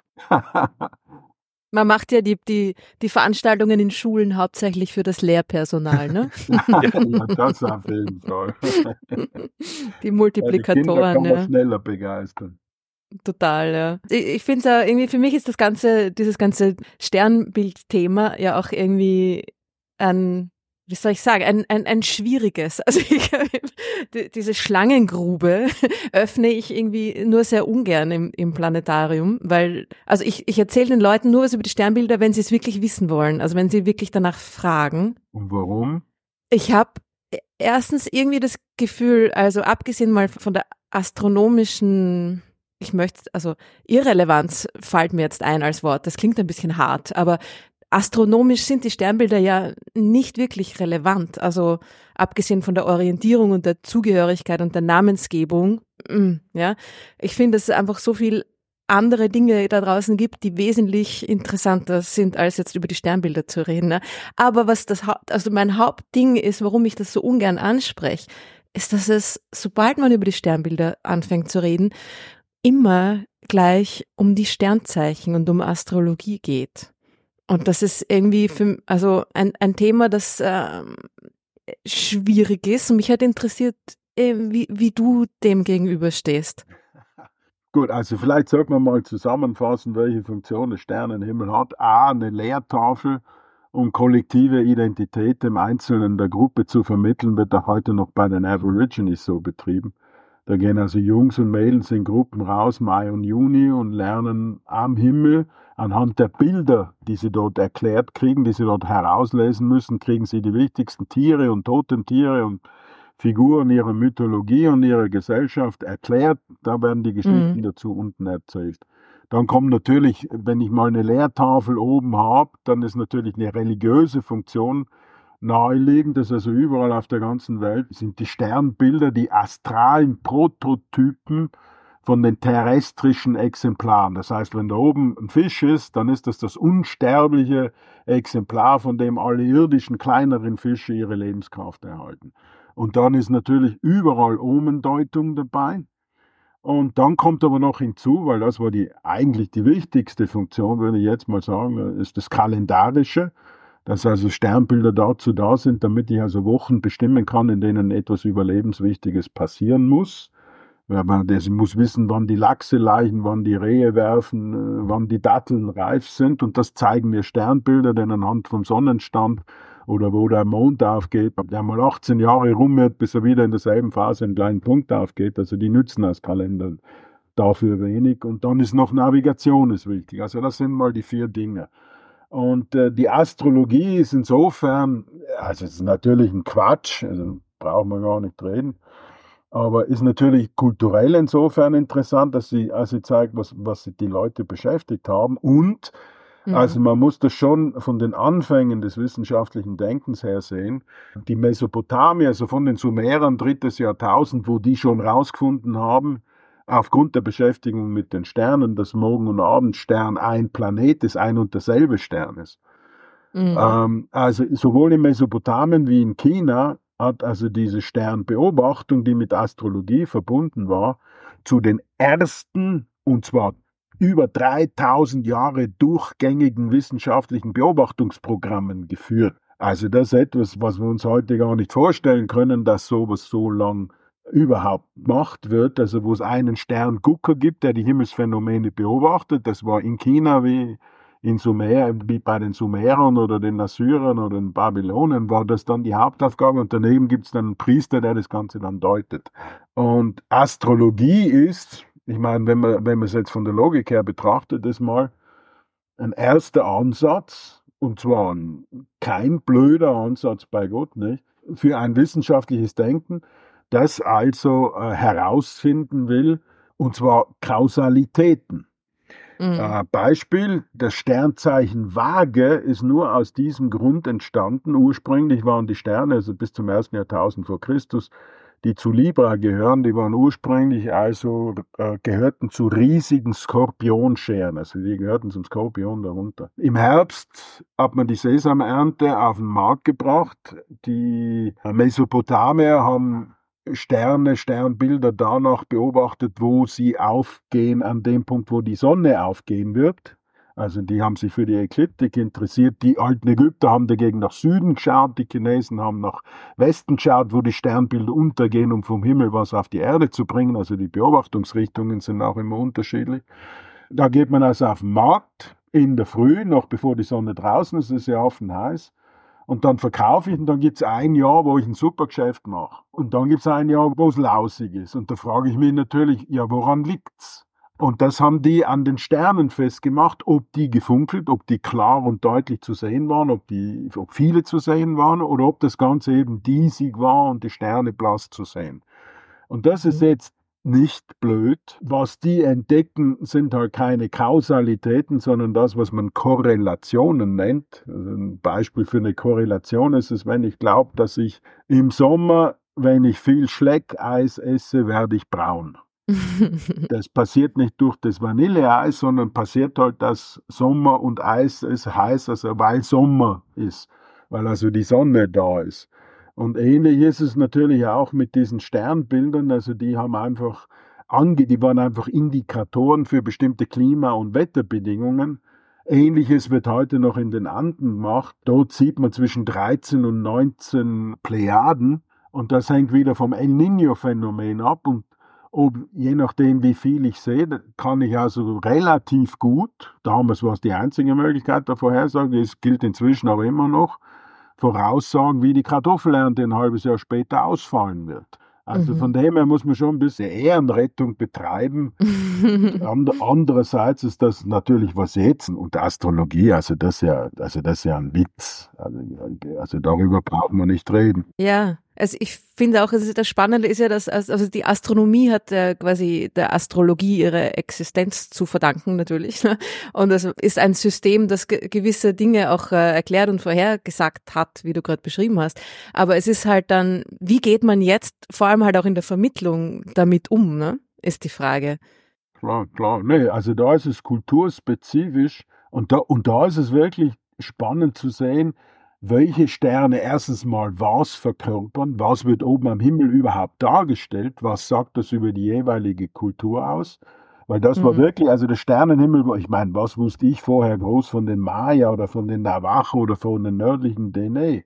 Man macht ja die, die, die Veranstaltungen in Schulen hauptsächlich für das Lehrpersonal, ne? Ja, das auf jeden Fall. Die Multiplikatoren, ja, die Kinder kann man ja. schneller begeistern. Total, ja. Ich, ich finde es ja irgendwie, für mich ist das ganze, dieses ganze Sternbild-Thema ja auch irgendwie ein, wie soll ich sagen, ein, ein, ein schwieriges. Also ich, diese Schlangengrube öffne ich irgendwie nur sehr ungern im, im Planetarium, weil, also ich, ich erzähle den Leuten nur was über die Sternbilder, wenn sie es wirklich wissen wollen, also wenn sie wirklich danach fragen. Und warum? Ich habe erstens irgendwie das Gefühl, also abgesehen mal von der astronomischen, ich möchte, also Irrelevanz fällt mir jetzt ein als Wort, das klingt ein bisschen hart, aber astronomisch sind die Sternbilder ja nicht wirklich relevant. Also abgesehen von der Orientierung und der Zugehörigkeit und der Namensgebung, ja, ich finde, dass es einfach so viel andere Dinge da draußen gibt, die wesentlich interessanter sind, als jetzt über die Sternbilder zu reden. Ne? Aber was das Haupt, also mein Hauptding ist, warum ich das so ungern anspreche, ist, dass es, sobald man über die Sternbilder anfängt zu reden, immer gleich um die Sternzeichen und um Astrologie geht. Und das ist irgendwie für, also ein, ein Thema, das ähm, schwierig ist. Und mich hat interessiert, äh, wie, wie du dem gegenüberstehst. Gut, also vielleicht sollte man mal zusammenfassen, welche Funktion der Sternenhimmel hat. A, eine Lehrtafel, um kollektive Identität dem Einzelnen der Gruppe zu vermitteln, wird auch heute noch bei den Aborigines so betrieben. Da gehen also Jungs und Mädels in Gruppen raus, Mai und Juni, und lernen am Himmel anhand der Bilder, die sie dort erklärt kriegen, die sie dort herauslesen müssen, kriegen sie die wichtigsten Tiere und Totemtiere und Figuren ihrer Mythologie und ihrer Gesellschaft erklärt. Da werden die Geschichten mhm. dazu unten erzählt. Dann kommt natürlich, wenn ich mal eine Lehrtafel oben habe, dann ist natürlich eine religiöse Funktion naheliegend, dass also überall auf der ganzen Welt sind die Sternbilder, die astralen Prototypen von den terrestrischen Exemplaren. Das heißt, wenn da oben ein Fisch ist, dann ist das das unsterbliche Exemplar, von dem alle irdischen kleineren Fische ihre Lebenskraft erhalten. Und dann ist natürlich überall Omendeutung dabei. Und dann kommt aber noch hinzu, weil das war die eigentlich die wichtigste Funktion, würde ich jetzt mal sagen, ist das Kalendarische. Dass also Sternbilder dazu da sind, damit ich also Wochen bestimmen kann, in denen etwas Überlebenswichtiges passieren muss. Aber das muss wissen, wann die Lachse laichen, wann die Rehe werfen, wann die Datteln reif sind. Und das zeigen mir Sternbilder, denn anhand vom Sonnenstand oder wo der Mond aufgeht, der mal achtzehn Jahre rum wird, bis er wieder in derselben Phase einen kleinen Punkt aufgeht. Also die nützen als Kalender dafür wenig. Und dann ist noch Navigation ist wichtig. Also das sind mal die vier Dinge. Und äh, die Astrologie ist insofern, also es ist natürlich ein Quatsch, also brauchen wir gar nicht reden, aber ist natürlich kulturell insofern interessant, dass sie also zeigt, was, was die Leute beschäftigt haben. Und mhm. also man muss das schon von den Anfängen des wissenschaftlichen Denkens her sehen. Die Mesopotamier, also von den Sumerern, drittes Jahrtausend, wo die schon rausgefunden haben, aufgrund der Beschäftigung mit den Sternen, dass Morgen- und Abendstern ein Planet ist, ein und derselbe Stern ist. Mhm. Ähm, also sowohl in Mesopotamien wie in China hat also diese Sternbeobachtung, die mit Astrologie verbunden war, zu den ersten, und zwar über dreitausend Jahre durchgängigen wissenschaftlichen Beobachtungsprogrammen geführt. Also das ist etwas, was wir uns heute gar nicht vorstellen können, dass sowas so lang überhaupt gemacht wird, also wo es einen Sterngucker gibt, der die Himmelsphänomene beobachtet. Das war in China wie in Sumer, wie bei den Sumerern oder den Assyrern oder den Babylonern, war das dann die Hauptaufgabe und daneben gibt es dann einen Priester, der das Ganze dann deutet. Und Astrologie ist, ich meine, wenn man wenn man es jetzt von der Logik her betrachtet, ist mal ein erster Ansatz, und zwar ein, kein blöder Ansatz bei Gott, nicht, für ein wissenschaftliches Denken, das also äh, herausfinden will, und zwar Kausalitäten. Mhm. Äh, Beispiel, das Sternzeichen Waage ist nur aus diesem Grund entstanden. Ursprünglich waren die Sterne, also bis zum ersten Jahrtausend vor Christus, die zu Libra gehören, die waren ursprünglich also, äh, gehörten zu riesigen Skorpionscheren, also die gehörten zum Skorpion darunter. Im Herbst hat man die Sesamernte auf den Markt gebracht. Die Mesopotamier haben Sterne, Sternbilder danach beobachtet, wo sie aufgehen an dem Punkt, wo die Sonne aufgehen wird. Also die haben sich für die Ekliptik interessiert. Die alten Ägypter haben dagegen nach Süden geschaut, die Chinesen haben nach Westen geschaut, wo die Sternbilder untergehen, um vom Himmel was auf die Erde zu bringen. Also die Beobachtungsrichtungen sind auch immer unterschiedlich. Da geht man also auf den Markt in der Früh, noch bevor die Sonne draußen ist, es ist ja offen heiß. Und dann verkaufe ich und dann gibt es ein Jahr, wo ich ein super Geschäft mache. Und dann gibt es ein Jahr, wo es lausig ist. Und da frage ich mich natürlich, ja, woran liegt's? Und das haben die an den Sternen festgemacht, ob die gefunkelt, ob die klar und deutlich zu sehen waren, ob, die, ob viele zu sehen waren oder ob das Ganze eben diesig war und die Sterne blass zu sehen. Und das ist jetzt nicht blöd. Was die entdecken, sind halt keine Kausalitäten, sondern das, was man Korrelationen nennt. Also ein Beispiel für eine Korrelation ist es, wenn ich glaube, dass ich im Sommer, wenn ich viel Schleckeis esse, werde ich braun. Das passiert nicht durch das Vanilleeis, sondern passiert halt, dass Sommer und Eis ist heiß, also weil Sommer ist, weil also die Sonne da ist. Und ähnlich ist es natürlich auch mit diesen Sternbildern, also die haben einfach ange, die waren einfach Indikatoren für bestimmte Klima- und Wetterbedingungen. Ähnliches wird heute noch in den Anden gemacht. Dort sieht man zwischen dreizehn und neunzehn Plejaden und das hängt wieder vom El Niño-Phänomen ab und ob, je nachdem, wie viel ich sehe, kann ich also relativ gut, damals war es die einzige Möglichkeit der Vorhersage, es gilt inzwischen aber immer noch, voraussagen, wie die Kartoffelernte ein halbes Jahr später ausfallen wird. Also mhm. von dem her muss man schon ein bisschen Ehrenrettung betreiben. And, andererseits ist das natürlich was jetzt und Astrologie, also das ist ja, also das ist ja ein Witz. Also, also darüber braucht man nicht reden. Ja. Also ich finde auch, das Spannende ist ja, dass also die Astronomie hat äh, quasi der Astrologie ihre Existenz zu verdanken natürlich. Und es ist ein System, das ge- gewisse Dinge auch äh, erklärt und vorhergesagt hat, wie du gerade beschrieben hast. Aber es ist halt dann, wie geht man jetzt vor allem halt auch in der Vermittlung damit um, ne? Ist die Frage. Klar, klar. Nee, also da ist es kulturspezifisch und da, und da ist es wirklich spannend zu sehen, welche Sterne erstens mal was verkörpern, was wird oben am Himmel überhaupt dargestellt, was sagt das über die jeweilige Kultur aus, weil das mhm. war wirklich, also der Sternenhimmel, ich meine, was wusste ich vorher groß von den Maya oder von den Navajo oder von den nördlichen D N A,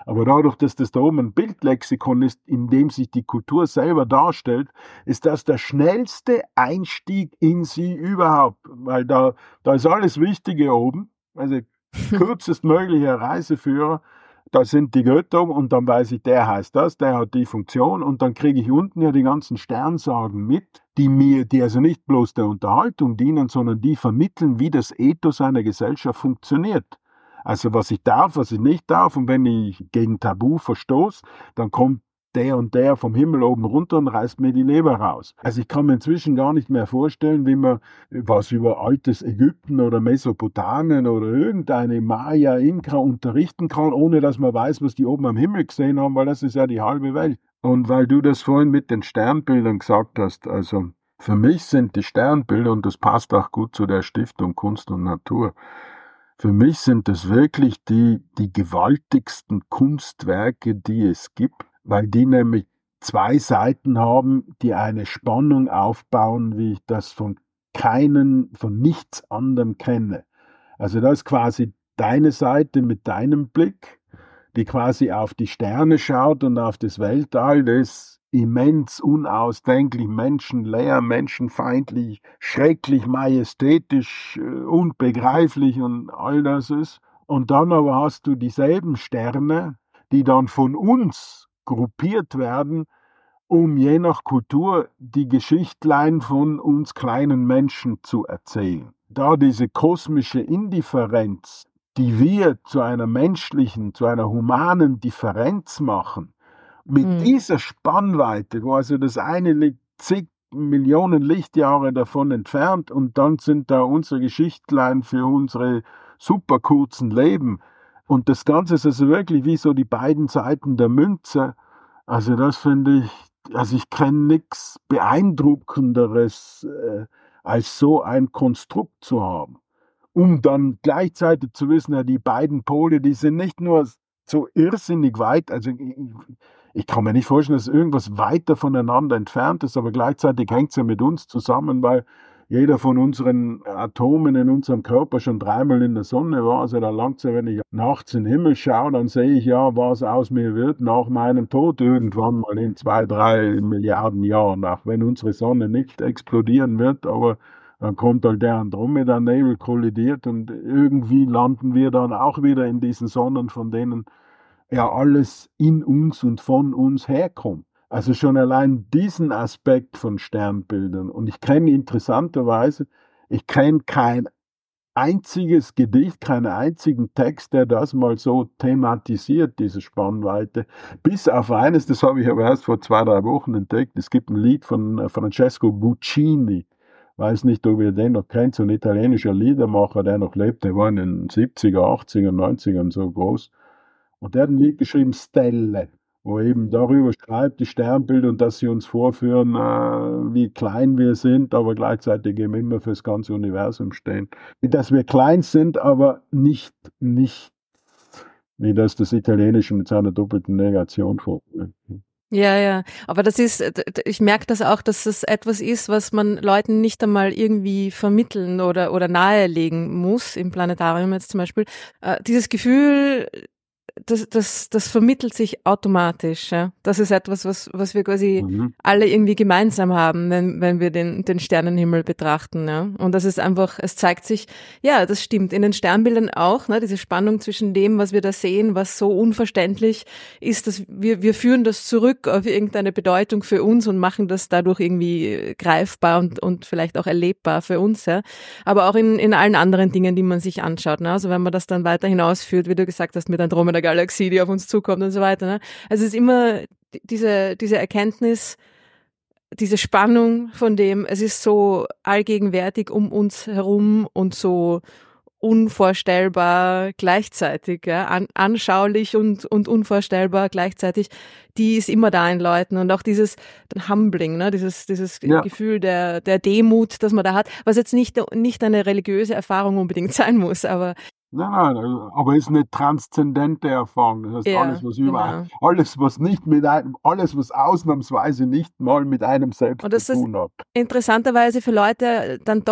Aber dadurch, dass das da oben ein Bildlexikon ist, in dem sich die Kultur selber darstellt, ist das der schnellste Einstieg in sie überhaupt. Weil da, da ist alles Wichtige oben. Also kürzestmöglicher Reiseführer. Da sind die Götter und dann weiß ich, der heißt das, der hat die Funktion und dann kriege ich unten ja die ganzen Sternsagen mit, die mir, die also nicht bloß der Unterhaltung dienen, sondern die vermitteln, wie das Ethos einer Gesellschaft funktioniert. Also was ich darf, was ich nicht darf und wenn ich gegen Tabu verstoße, dann kommt der und der vom Himmel oben runter und reißt mir die Leber raus. Also ich kann mir inzwischen gar nicht mehr vorstellen, wie man was über altes Ägypten oder Mesopotamien oder irgendeine Maya, Inka unterrichten kann, ohne dass man weiß, was die oben am Himmel gesehen haben, weil das ist ja die halbe Welt. Und weil du das vorhin mit den Sternbildern gesagt hast, also für mich sind die Sternbilder, und das passt auch gut zu der Stiftung Kunst und Natur, für mich sind das wirklich die, die gewaltigsten Kunstwerke, die es gibt, weil die nämlich zwei Seiten haben, die eine Spannung aufbauen, wie ich das von keinen, von nichts anderem kenne. Also das ist quasi deine Seite mit deinem Blick, die quasi auf die Sterne schaut und auf das Weltall, das immens, unausdenklich, menschenleer, menschenfeindlich, schrecklich, majestätisch, unbegreiflich und all das ist. Und dann aber hast du dieselben Sterne, die dann von uns gruppiert werden, um je nach Kultur die Geschichtlein von uns kleinen Menschen zu erzählen. Da diese kosmische Indifferenz, die wir zu einer menschlichen, zu einer humanen Differenz machen, mit mhm. dieser Spannweite, wo also das eine liegt zig Millionen Lichtjahre davon entfernt und dann sind da unsere Geschichtlein für unsere super kurzen Leben. Und das Ganze ist also wirklich wie so die beiden Seiten der Münze. Also das finde ich, also ich kenne nichts Beeindruckenderes, äh, als so ein Konstrukt zu haben. Um dann gleichzeitig zu wissen, ja, die beiden Pole, die sind nicht nur so irrsinnig weit, also ich, ich kann mir nicht vorstellen, dass irgendwas weiter voneinander entfernt ist, aber gleichzeitig hängt es ja mit uns zusammen, weil jeder von unseren Atomen in unserem Körper schon dreimal in der Sonne war. Also da langt es ja, wenn ich nachts in den Himmel schaue, dann sehe ich ja, was aus mir wird nach meinem Tod irgendwann mal in zwei, drei Milliarden Jahren, auch wenn unsere Sonne nicht explodieren wird, aber dann kommt halt der Andromeda-Nebel, kollidiert und irgendwie landen wir dann auch wieder in diesen Sonnen, von denen ja alles in uns und von uns herkommt. Also schon allein diesen Aspekt von Sternbildern. Und ich kenne interessanterweise, ich kenne kein einziges Gedicht, keinen einzigen Text, der das mal so thematisiert, diese Spannweite. Bis auf eines, das habe ich aber erst vor zwei, drei Wochen entdeckt. Es gibt ein Lied von Francesco Guccini. Weiß nicht, ob ihr den noch kennt, so ein italienischer Liedermacher, der noch lebt. Der war in den siebziger, achtziger, neunzigern so groß. Und der hat ein Lied geschrieben, Stelle, wo eben darüber schreibt, die Sternbilder und dass sie uns vorführen, äh, wie klein wir sind, aber gleichzeitig eben immer für das ganze Universum stehen. Dass wir klein sind, aber nicht, nicht wie das das Italienische mit seiner doppelten Negation vorführt. Ja, ja, aber das ist, ich merke das auch, dass es etwas ist, was man Leuten nicht einmal irgendwie vermitteln oder, oder nahelegen muss, im Planetarium jetzt zum Beispiel. Äh, dieses Gefühl, Das, das, das vermittelt sich automatisch. Ja? Das ist etwas, was, was wir quasi mhm. alle irgendwie gemeinsam haben, wenn, wenn wir den, den Sternenhimmel betrachten. Ja? Und das ist einfach, es zeigt sich, ja, das stimmt, in den Sternbildern auch, ne? Diese Spannung zwischen dem, was wir da sehen, was so unverständlich ist, dass wir, wir führen das zurück auf irgendeine Bedeutung für uns und machen das dadurch irgendwie greifbar und, und vielleicht auch erlebbar für uns. Ja? Aber auch in, in allen anderen Dingen, die man sich anschaut. Ne? Also wenn man das dann weiter hinausführt, wie du gesagt hast, mit Andromeda Galaxie, die auf uns zukommt und so weiter. Ne? Also es ist immer diese, diese Erkenntnis, diese Spannung von dem, es ist so allgegenwärtig um uns herum und so unvorstellbar gleichzeitig, ja, an, anschaulich und, und unvorstellbar gleichzeitig, die ist immer da in Leuten und auch dieses Humbling, ne, dieses, dieses ja. Gefühl der, der Demut, das man da hat, was jetzt nicht, nicht eine religiöse Erfahrung unbedingt sein muss, aber Nein, nein, aber es ist eine transzendente Erfahrung. Das heißt, ja, alles, was überall, genau. alles, was nicht mit einem, alles, was ausnahmsweise nicht mal mit einem selbst zu tun hat. Interessanterweise für Leute dann doch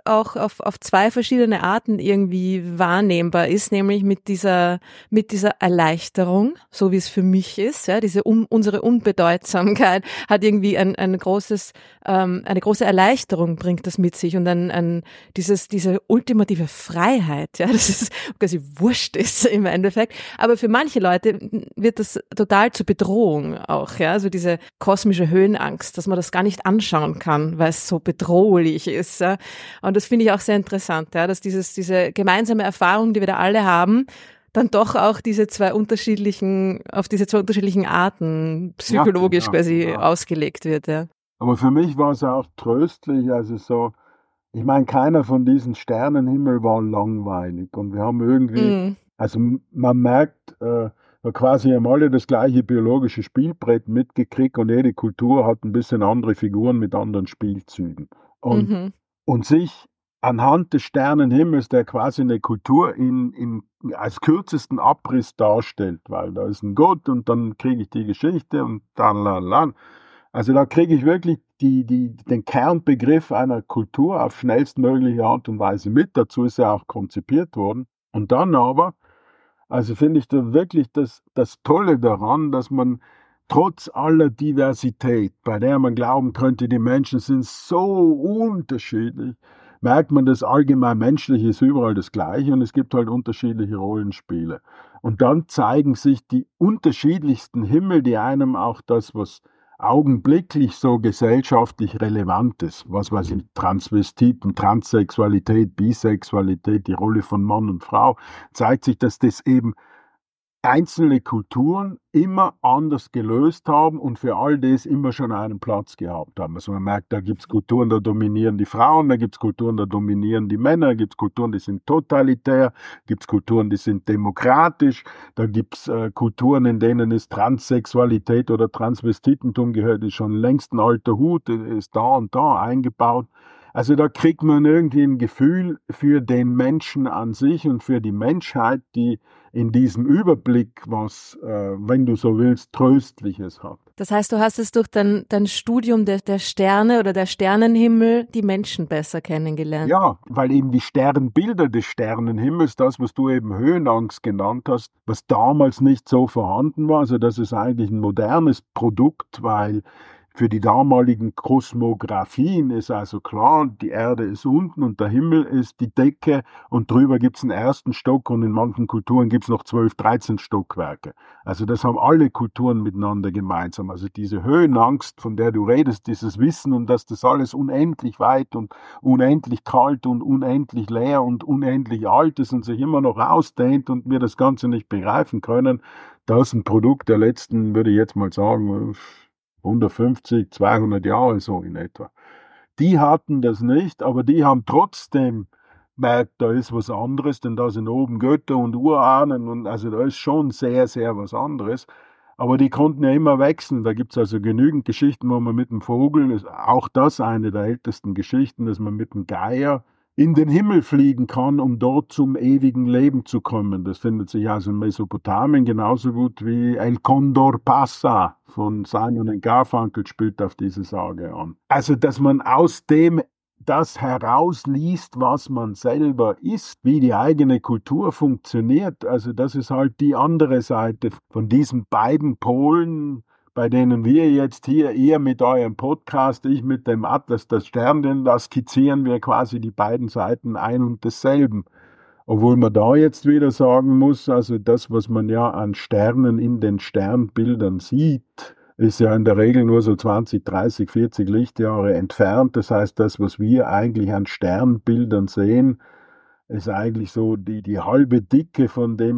auch auf, auf zwei verschiedene Arten irgendwie wahrnehmbar ist, nämlich mit dieser, mit dieser Erleichterung, so wie es für mich ist, ja, diese um, unsere Unbedeutsamkeit hat irgendwie ein, ein großes, ähm, eine große Erleichterung bringt das mit sich und ein, ein, dieses, diese ultimative Freiheit, ja, das ist quasi wurscht ist im Endeffekt. Aber für manche Leute wird das total zur Bedrohung auch, ja, also diese kosmische Höhenangst, dass man das gar nicht anschauen kann, weil es so bedrohlich ist, ja. Und das finde ich auch sehr interessant, ja, dass dieses, diese gemeinsame Erfahrung, die wir da alle haben, dann doch auch diese zwei unterschiedlichen, auf diese zwei unterschiedlichen Arten psychologisch ja, genau, quasi ja. ausgelegt wird, ja. Aber für mich war es auch tröstlich, also so, ich meine, keiner von diesen Sternenhimmel war langweilig und wir haben irgendwie, mm. also man merkt, äh, quasi haben alle das gleiche biologische Spielbrett mitgekriegt und jede Kultur hat ein bisschen andere Figuren mit anderen Spielzügen. Und, mhm. und sich anhand des Sternenhimmels, der quasi eine Kultur in, in, als kürzesten Abriss darstellt, weil da ist ein Gott und dann kriege ich die Geschichte und dann, dann, dann. Also da kriege ich wirklich die, die, den Kernbegriff einer Kultur auf schnellstmögliche Art und Weise mit. Dazu ist er auch konzipiert worden. Und dann aber, also finde ich da wirklich das, das Tolle daran, dass man trotz aller Diversität, bei der man glauben könnte, die Menschen sind so unterschiedlich, merkt man, das allgemein Menschliche ist überall das Gleiche und es gibt halt unterschiedliche Rollenspiele. Und dann zeigen sich die unterschiedlichsten Himmel, die einem auch das, was augenblicklich so gesellschaftlich relevant ist, was weiß ich, Transvestiten, Transsexualität, Bisexualität, die Rolle von Mann und Frau, zeigt sich, dass das eben einzelne Kulturen immer anders gelöst haben und für all das immer schon einen Platz gehabt haben. Also man merkt, da gibt es Kulturen, da dominieren die Frauen, da gibt es Kulturen, da dominieren die Männer, da gibt es Kulturen, die sind totalitär, gibt es Kulturen, die sind demokratisch, da gibt es äh, Kulturen, in denen es Transsexualität oder Transvestitentum gehört, ist schon längst ein alter Hut, ist da und da eingebaut. Also da kriegt man irgendwie ein Gefühl für den Menschen an sich und für die Menschheit, die in diesem Überblick was, äh, wenn du so willst, Tröstliches hat. Das heißt, du hast es durch dein, dein Studium der, der Sterne oder der Sternenhimmel die Menschen besser kennengelernt. Ja, weil eben die Sternbilder des Sternenhimmels, das, was du eben Höhenangst genannt hast, was damals nicht so vorhanden war, also das ist eigentlich ein modernes Produkt, weil für die damaligen Kosmographien ist also klar, die Erde ist unten und der Himmel ist die Decke und drüber gibt es einen ersten Stock und in manchen Kulturen gibt es noch zwölf, dreizehn Stockwerke. Also das haben alle Kulturen miteinander gemeinsam. Also diese Höhenangst, von der du redest, dieses Wissen und dass das alles unendlich weit und unendlich kalt und unendlich leer und unendlich alt ist und sich immer noch ausdehnt und wir das Ganze nicht begreifen können, das ist ein Produkt der letzten, würde ich jetzt mal sagen, hundertfünfzig, zweihundert Jahre so in etwa. Die hatten das nicht, aber die haben trotzdem merkt, da ist was anderes, denn da sind oben Götter und Urahnen und also da ist schon sehr, sehr was anderes. Aber die konnten ja immer wechseln. Da gibt es also genügend Geschichten, wo man mit dem Vogel, ist auch das eine der ältesten Geschichten, dass man mit dem Geier in den Himmel fliegen kann, um dort zum ewigen Leben zu kommen. Das findet sich also in Mesopotamien genauso gut wie El Condor Pasa von Simon und Garfunkel spielt auf diese Sage an. Also, dass man aus dem das herausliest, was man selber ist, wie die eigene Kultur funktioniert. Also das ist halt die andere Seite von diesen beiden Polen, bei denen wir jetzt hier, ihr mit eurem Podcast, ich mit dem Atlas, das Sternchen, da skizzieren wir quasi die beiden Seiten ein und desselben. Obwohl man da jetzt wieder sagen muss, also das, was man ja an Sternen in den Sternbildern sieht, ist ja in der Regel nur so zwanzig, dreißig, vierzig Lichtjahre entfernt. Das heißt, das, was wir eigentlich an Sternbildern sehen, ist eigentlich so die, die halbe Dicke von dem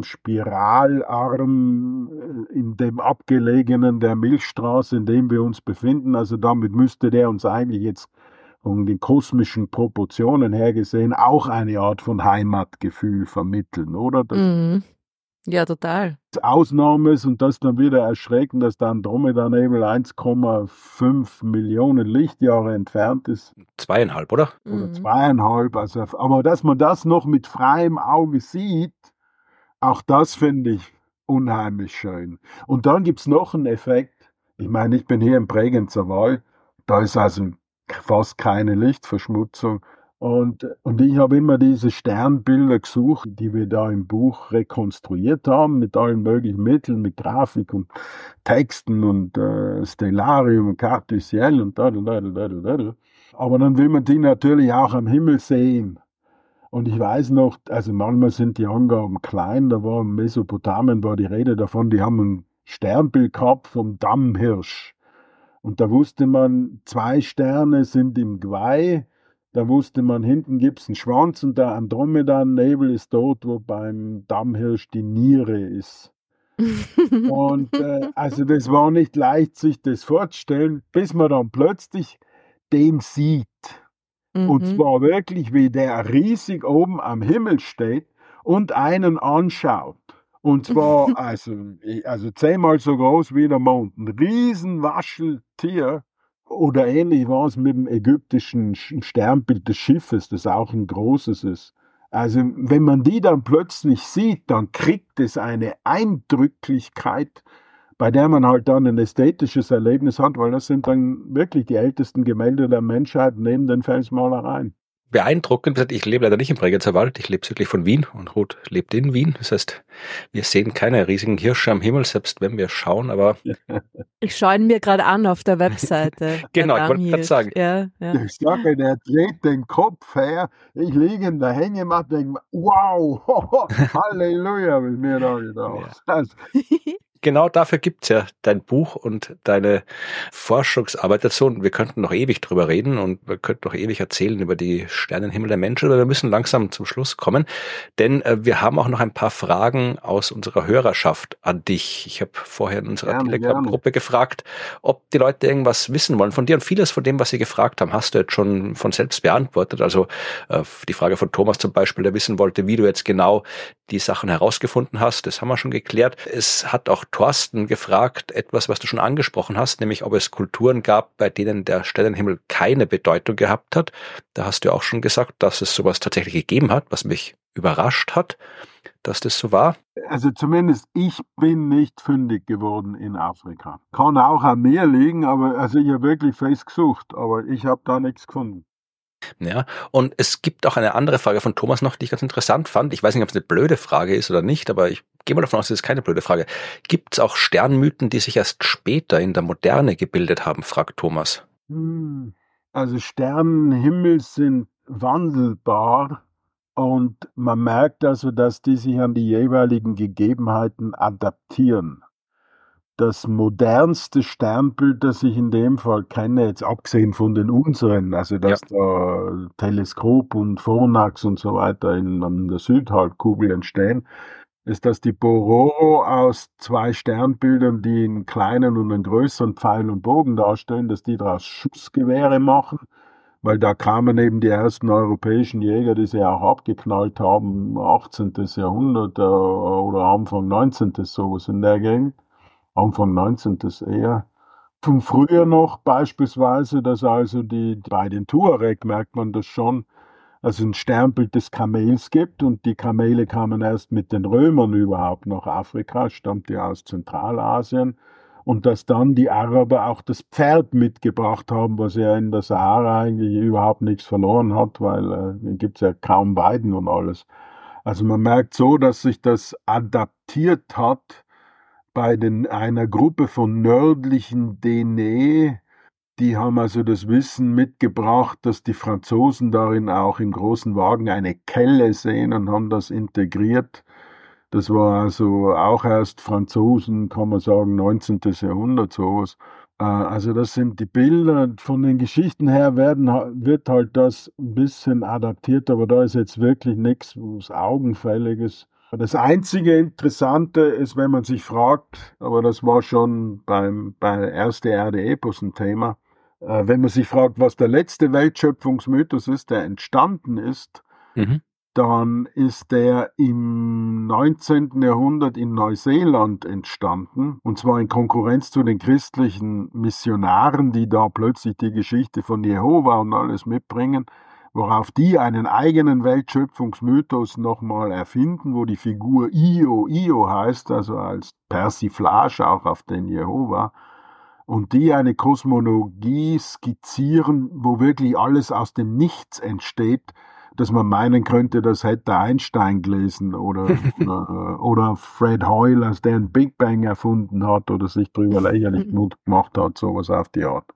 Spiralarm in dem abgelegenen der Milchstraße, in dem wir uns befinden. Also damit müsste der uns eigentlich jetzt von den kosmischen Proportionen her gesehen auch eine Art von Heimatgefühl vermitteln, oder? Das mhm. Ja, total. Ausnahme ist, und das dann wieder erschreckend, dass der Andromeda-Nebel eins Komma fünf Millionen Lichtjahre entfernt ist. Zweieinhalb, oder? Oder mhm. zweieinhalb. Also, aber dass man das noch mit freiem Auge sieht, auch das finde ich unheimlich schön. Und dann gibt es noch einen Effekt. Ich meine, ich bin hier im Bregenzer Wald. Da ist also fast keine Lichtverschmutzung. Und, und ich habe immer diese Sternbilder gesucht, die wir da im Buch rekonstruiert haben, mit allen möglichen Mitteln, mit Grafik und Texten und äh, Stellarium und Carte du Ciel und da, da, da, da, da, da. Aber dann will man die natürlich auch am Himmel sehen. Und ich weiß noch, also manchmal sind die Angaben klein, da war in Mesopotamien war die Rede davon, die haben ein Sternbild gehabt vom Dammhirsch. Und da wusste man, zwei Sterne sind im Geweih. Da wusste man, hinten gibt es einen Schwanz und der Andromeda-Nebel ist dort, wo beim Dammhirsch die Niere ist. Und äh, also das war nicht leicht, sich das vorzustellen, bis man dann plötzlich den sieht. Mhm. Und zwar wirklich, wie der riesig oben am Himmel steht und einen anschaut. Und zwar also, also zehnmal so groß wie der Mond. Ein riesen Wascheltier. Oder ähnlich war es mit dem ägyptischen Sternbild des Schiffes, das auch ein großes ist. Also wenn man die dann plötzlich sieht, dann kriegt es eine Eindrücklichkeit, bei der man halt dann ein ästhetisches Erlebnis hat, weil das sind dann wirklich die ältesten Gemälde der Menschheit neben den Felsmalereien. Beeindruckend. Ich lebe leider nicht im Bregenzer Wald, ich lebe südlich von Wien und Ruth lebt in Wien. Das heißt, wir sehen keine riesigen Hirsche am Himmel, selbst wenn wir schauen, aber... Ich schaue ihn mir gerade an auf der Webseite. Genau, ich wollte gerade sagen. Ja, ja. Ich sage, der dreht den Kopf her, ich liege in der Hängematte, denke, wow, Halleluja, habe ich mir da gedacht. Ja. Genau dafür gibt's ja dein Buch und deine Forschungsarbeit dazu. Und wir könnten noch ewig drüber reden und wir könnten noch ewig erzählen über die Sternenhimmel der Menschen, aber wir müssen langsam zum Schluss kommen, denn äh, wir haben auch noch ein paar Fragen aus unserer Hörerschaft an dich. Ich habe vorher in unserer Telegram-Gruppe gefragt, ob die Leute irgendwas wissen wollen von dir, und vieles von dem, was sie gefragt haben, hast du jetzt schon von selbst beantwortet. Also äh, die Frage von Thomas zum Beispiel, der wissen wollte, wie du jetzt genau die Sachen herausgefunden hast, das haben wir schon geklärt. Es hat auch Thorsten gefragt, etwas, was du schon angesprochen hast, nämlich ob es Kulturen gab, bei denen der Sternenhimmel keine Bedeutung gehabt hat. Da hast du auch schon gesagt, dass es sowas tatsächlich gegeben hat, was mich überrascht hat, dass das so war. Also zumindest ich bin nicht fündig geworden in Afrika. Kann auch an mir liegen, aber also ich habe wirklich fest gesucht, aber ich habe da nichts gefunden. Ja, und es gibt auch eine andere Frage von Thomas noch, die ich ganz interessant fand. Ich weiß nicht, ob es eine blöde Frage ist oder nicht, aber ich gehe mal davon aus, es ist keine blöde Frage. Gibt es auch Sternmythen, die sich erst später in der Moderne gebildet haben, fragt Thomas. Hm. Also Sternenhimmel sind wandelbar und man merkt also, dass die sich an die jeweiligen Gegebenheiten adaptieren. Das modernste Sternbild, das ich in dem Fall kenne, jetzt abgesehen von den unseren, also dass ja. da Teleskop und Fornax und so weiter in, an der Südhalbkugel entstehen, ist, dass die Bororo aus zwei Sternbildern, die einen kleinen und einen größeren Pfeil und Bogen darstellen, dass die daraus Schussgewehre machen, weil da kamen eben die ersten europäischen Jäger, die sie auch abgeknallt haben, achtzehnten. Jahrhundert oder Anfang neunzehnten. sowas in der Gegend. Anfang neunzehnten. eher. Von früher noch beispielsweise, dass also die, bei den Tuareg merkt man das schon, also ein Sternbild des Kamels gibt und die Kamele kamen erst mit den Römern überhaupt nach Afrika, stammt ja aus Zentralasien, und dass dann die Araber auch das Pferd mitgebracht haben, was ja in der Sahara eigentlich überhaupt nichts verloren hat, weil äh, gibt es ja kaum Weiden und alles. Also man merkt so, dass sich das adaptiert hat bei den, einer Gruppe von nördlichen Dene, die haben also das Wissen mitgebracht, dass die Franzosen darin auch im großen Wagen eine Kelle sehen und haben das integriert. Das war also auch erst Franzosen, kann man sagen, neunzehnten. Jahrhundert sowas. Also das sind die Bilder. Von den Geschichten her werden, wird halt das ein bisschen adaptiert, aber da ist jetzt wirklich nichts Augenfälliges. Das einzige Interessante ist, wenn man sich fragt, aber das war schon beim, bei Erste Erde-Epos ein Thema, äh, wenn man sich fragt, was der letzte Weltschöpfungsmythos ist, der entstanden ist, mhm. dann ist der im neunzehnten. Jahrhundert in Neuseeland entstanden, und zwar in Konkurrenz zu den christlichen Missionaren, die da plötzlich die Geschichte von Jehova und alles mitbringen, worauf die einen eigenen Weltschöpfungsmythos nochmal erfinden, wo die Figur Io, Io heißt, also als Persiflage auch auf den Jehova. und die eine Kosmologie skizzieren, wo wirklich alles aus dem Nichts entsteht, dass man meinen könnte, das hätte Einstein gelesen oder, oder, oder Fred Hoyle, als der einen Big Bang erfunden hat oder sich darüber lächerlich gemacht hat, sowas auf die Art.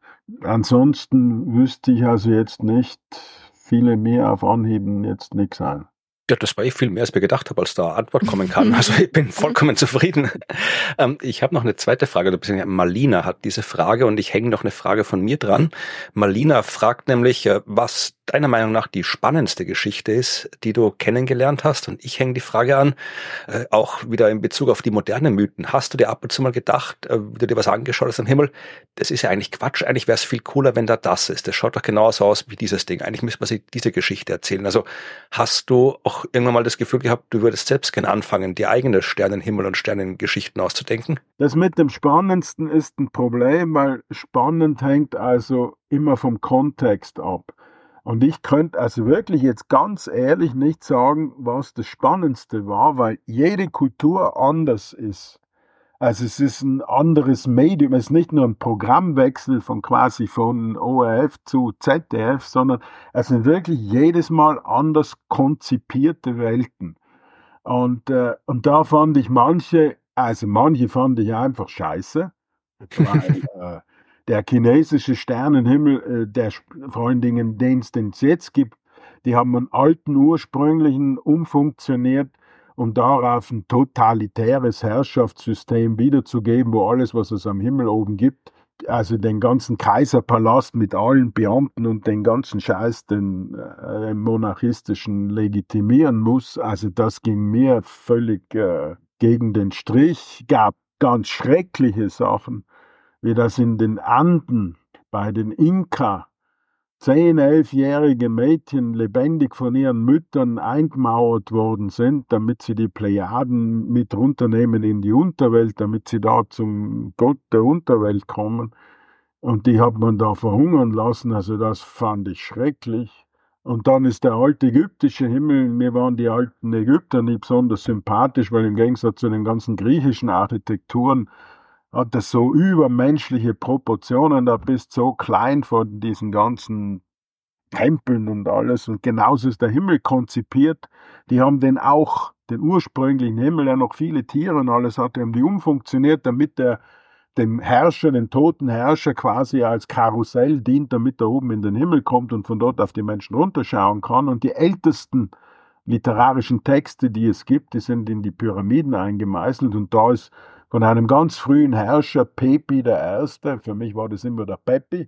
Ansonsten wüsste ich also jetzt nicht, viele mir auf Anhieben jetzt nichts ein. Ja, das war eh viel mehr, als ich gedacht habe, als da Antwort kommen kann. Also ich bin vollkommen zufrieden. Ähm, ich habe noch eine zweite Frage. Malina hat diese Frage und ich hänge noch eine Frage von mir dran. Malina fragt nämlich, was deiner Meinung nach die spannendste Geschichte ist, die du kennengelernt hast. Und ich hänge die Frage an, äh, auch wieder in Bezug auf die modernen Mythen. Hast du dir ab und zu mal gedacht, äh, wie du dir was angeschaut hast am Himmel, das ist ja eigentlich Quatsch. Eigentlich wäre es viel cooler, wenn da das ist. Das schaut doch genauso aus wie dieses Ding. Eigentlich müsste man sich diese Geschichte erzählen. Also hast du auch irgendwann mal das Gefühl gehabt, du würdest selbst gerne anfangen, die eigene Sternenhimmel- und Sternengeschichten auszudenken? Das mit dem Spannendsten ist ein Problem, weil spannend hängt also immer vom Kontext ab. Und ich könnte also wirklich jetzt ganz ehrlich nicht sagen, was das Spannendste war, weil jede Kultur anders ist. Also es ist ein anderes Medium, es ist nicht nur ein Programmwechsel von quasi von O R F zu Z D F, sondern es sind wirklich jedes Mal anders konzipierte Welten. Und, äh, und da fand ich manche, also manche fand ich einfach scheiße, weil äh, der chinesische Sternenhimmel, äh, der vor allen Dingen, den es denn jetzt gibt, die haben einen alten ursprünglichen umfunktioniert, um darauf ein totalitäres Herrschaftssystem wiederzugeben, wo alles, was es am Himmel oben gibt, also den ganzen Kaiserpalast mit allen Beamten und den ganzen Scheiß, den äh, monarchistischen legitimieren muss. Also das ging mir völlig äh, gegen den Strich. Gab ganz schreckliche Sachen, wie das in den Anden bei den Inka zehn-, elfjährige Mädchen lebendig von ihren Müttern eingemauert worden sind, damit sie die Plejaden mit runternehmen in die Unterwelt, damit sie da zum Gott der Unterwelt kommen. Und die hat man da verhungern lassen, also das fand ich schrecklich. Und dann ist der alte ägyptische Himmel, mir waren die alten Ägypter nicht besonders sympathisch, weil im Gegensatz zu den ganzen griechischen Architekturen hat das so übermenschliche Proportionen, da bist so klein von diesen ganzen Tempeln und alles. Und genauso ist der Himmel konzipiert. Die haben den auch, den ursprünglichen Himmel, ja noch viele Tiere und alles hat, die haben die umfunktioniert, damit der dem Herrscher, den toten Herrscher quasi als Karussell dient, damit er oben in den Himmel kommt und von dort auf die Menschen runterschauen kann. Und die ältesten literarischen Texte, die es gibt, die sind in die Pyramiden eingemeißelt und da ist von einem ganz frühen Herrscher, Pepi der Erste, für mich war das immer der Peppi,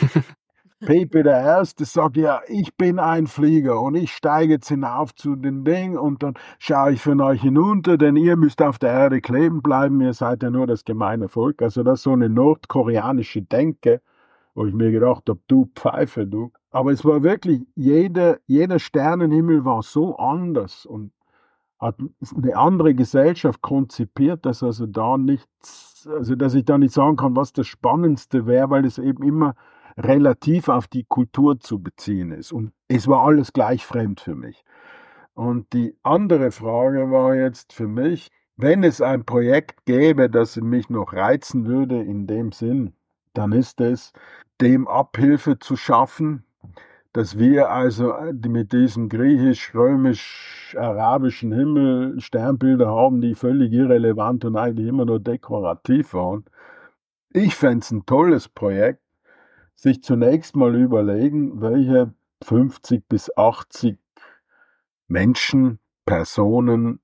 Pepi der Erste sagt, ja, ich bin ein Flieger und ich steige jetzt hinauf zu den Ding und dann schaue ich von euch hinunter, denn ihr müsst auf der Erde kleben bleiben, ihr seid ja nur das gemeine Volk. Also das ist so eine nordkoreanische Denke, wo ich mir gedacht habe, du Pfeife, du. Aber es war wirklich, jeder, jeder Sternenhimmel war so anders und hat eine andere Gesellschaft konzipiert, dass also da nichts, also dass ich da nicht sagen kann, was das Spannendste wäre, weil es eben immer relativ auf die Kultur zu beziehen ist. Und es war alles gleich fremd für mich. Und die andere Frage war jetzt für mich, wenn es ein Projekt gäbe, das mich noch reizen würde in dem Sinn, dann ist es, dem Abhilfe zu schaffen, dass wir also mit diesem griechisch-römisch-arabischen Himmel Sternbilder haben, die völlig irrelevant und eigentlich immer nur dekorativ waren. Ich fände es ein tolles Projekt, sich zunächst mal überlegen, welche fünfzig bis achtzig Menschen, Personen,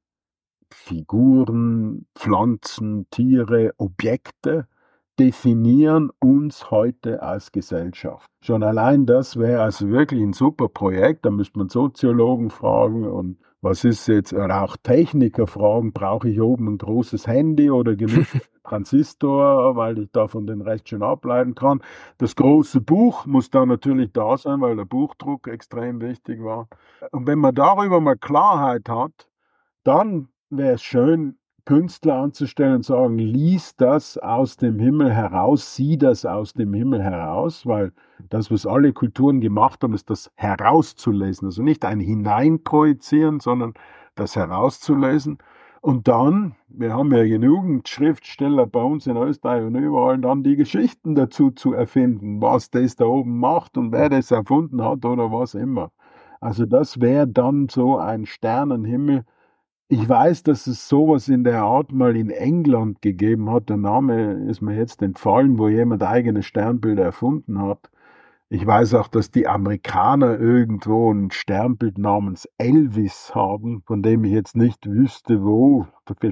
Figuren, Pflanzen, Tiere, Objekte definieren uns heute als Gesellschaft. Schon allein das wäre also wirklich ein super Projekt, da müsste man Soziologen fragen und was ist jetzt, oder auch Techniker fragen, brauche ich oben ein großes Handy oder genug Transistor, weil ich davon den Rest schon ableiten kann. Das große Buch muss da natürlich da sein, weil der Buchdruck extrem wichtig war. Und wenn man darüber mal Klarheit hat, dann wäre es schön, Künstler anzustellen und sagen, lies das aus dem Himmel heraus, sieh das aus dem Himmel heraus, weil das, was alle Kulturen gemacht haben, ist das herauszulesen. Also nicht ein Hineinprojizieren, sondern das herauszulesen. Und dann, wir haben ja genügend Schriftsteller bei uns in Österreich und überall, dann die Geschichten dazu zu erfinden, was das da oben macht und wer das erfunden hat oder was immer. Also das wäre dann so ein Sternenhimmel. Ich weiß, dass es sowas in der Art mal in England gegeben hat. Der Name ist mir jetzt entfallen, wo jemand eigene Sternbilder erfunden hat. Ich weiß auch, dass die Amerikaner irgendwo ein Sternbild namens Elvis haben, von dem ich jetzt nicht wüsste, wo.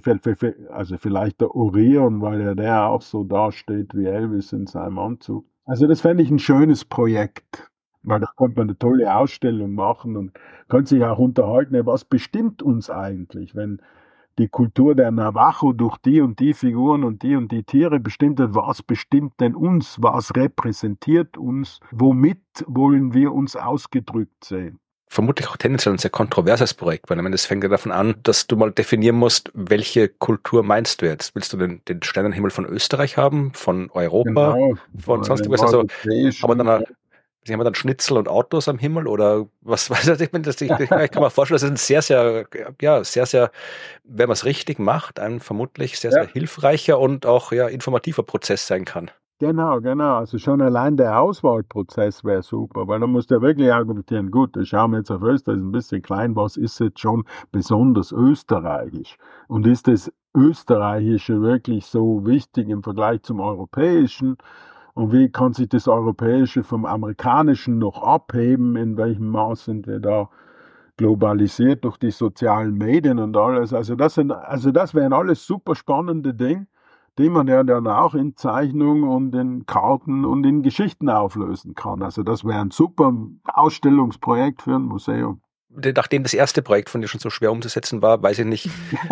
Also vielleicht der Orion, weil ja der auch so dasteht wie Elvis in seinem Anzug. Also das fände ich ein schönes Projekt, weil da könnte man eine tolle Ausstellung machen und könnte sich auch unterhalten, ja, was bestimmt uns eigentlich, wenn die Kultur der Navajo durch die und die Figuren und die und die Tiere bestimmt hat, was bestimmt denn uns, was repräsentiert uns, womit wollen wir uns ausgedrückt sehen. Vermutlich auch tendenziell ein sehr kontroverses Projekt, weil es fängt ja davon an, dass du mal definieren musst, welche Kultur meinst du jetzt? Willst du den, den Sternenhimmel von Österreich haben, von Europa, genau, von sonst was? Also, aber dann Sie haben dann Schnitzel und Autos am Himmel oder was weiß ich, das, ich, ich kann mir vorstellen, das ist ein sehr, sehr, ja, sehr, sehr, wenn man es richtig macht, ein vermutlich sehr, sehr ja. hilfreicher und auch ja, informativer Prozess sein kann. Genau, genau. Also schon allein der Auswahlprozess wäre super, weil da musst du ja wirklich argumentieren, gut, da schauen wir jetzt auf Österreich, ist ein bisschen klein, was ist jetzt schon besonders österreichisch? Und ist das Österreichische wirklich so wichtig im Vergleich zum Europäischen? Und wie kann sich das Europäische vom Amerikanischen noch abheben? In welchem Maß sind wir da globalisiert durch die sozialen Medien und alles? Also das sind, also das wären alles super spannende Dinge, die man ja dann auch in Zeichnung und in Karten und in Geschichten auflösen kann. Also das wäre ein super Ausstellungsprojekt für ein Museum. Nachdem das erste Projekt von dir schon so schwer umzusetzen war, weiß ich nicht,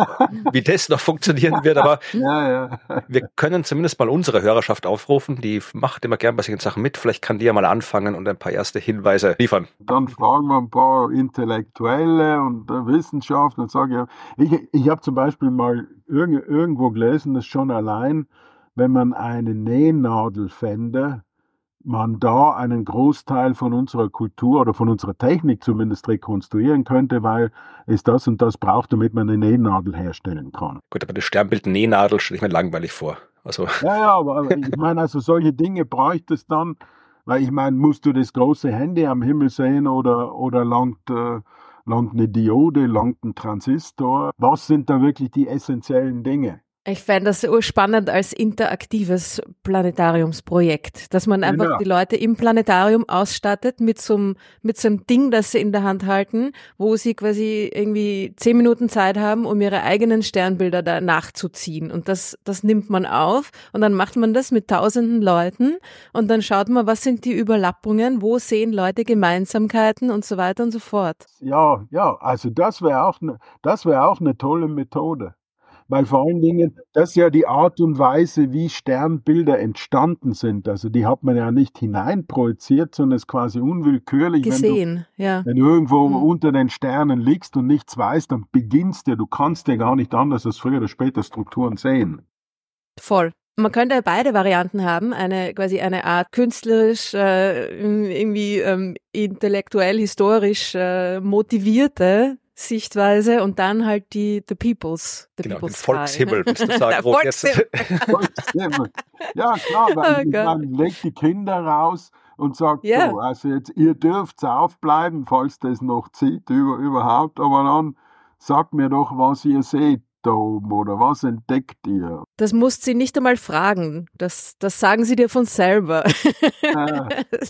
wie das noch funktionieren wird, aber ja, ja. wir können zumindest mal unsere Hörerschaft aufrufen, die macht immer gern bei solchen Sachen mit, vielleicht kann die ja mal anfangen und ein paar erste Hinweise liefern. Dann fragen wir ein paar Intellektuelle und Wissenschaftler und sagen, ich, ich habe zum Beispiel mal irg- irgendwo gelesen, dass schon allein, wenn man eine Nähnadel fände, man da einen Großteil von unserer Kultur oder von unserer Technik zumindest rekonstruieren könnte, weil es das und das braucht, damit man eine Nähnadel herstellen kann. Gut, aber das Sternbild Nähnadel stelle ich mir langweilig vor. Also. Ja, ja, aber ich meine, also solche Dinge bräuchte es dann, weil ich meine, musst du das große Handy am Himmel sehen oder, oder langt, äh, langt eine Diode, langt ein Transistor? Was sind da wirklich die essentiellen Dinge? Ich fände das urspannend als interaktives Planetariumsprojekt, dass man einfach ja. die Leute im Planetarium ausstattet mit so einem, mit so einem Ding, das sie in der Hand halten, wo sie quasi irgendwie zehn Minuten Zeit haben, um ihre eigenen Sternbilder da nachzuziehen. Und das, das nimmt man auf und dann macht man das mit tausenden Leuten und dann schaut man, was sind die Überlappungen, wo sehen Leute Gemeinsamkeiten und so weiter und so fort. Ja, ja, also das wäre auch, ne, das wäre auch eine tolle Methode. Weil vor allen Dingen, das ist ja die Art und Weise, wie Sternbilder entstanden sind. Also die hat man ja nicht hineinprojiziert, sondern es ist quasi unwillkürlich. Gesehen, wenn du, ja. Wenn du irgendwo mhm. unter den Sternen liegst und nichts weißt, dann beginnst du, du kannst dir gar nicht anders als früher oder später Strukturen sehen. Voll. Man könnte ja beide Varianten haben, eine quasi eine Art künstlerisch, äh, irgendwie ähm, intellektuell, historisch äh, motivierte Sichtweise und dann halt die the People's, the genau, People's den Volkshimmel, bist du sagen, wo jetzt Volkshimmel. Ja klar, weil oh man legt die Kinder raus und sagt yeah. so, also jetzt ihr dürft aufbleiben, falls das noch zieht über, überhaupt, aber dann sagt mir doch, was ihr seht da oben oder was entdeckt ihr? Das musst sie nicht einmal fragen, das, das sagen sie dir von selber. Ja,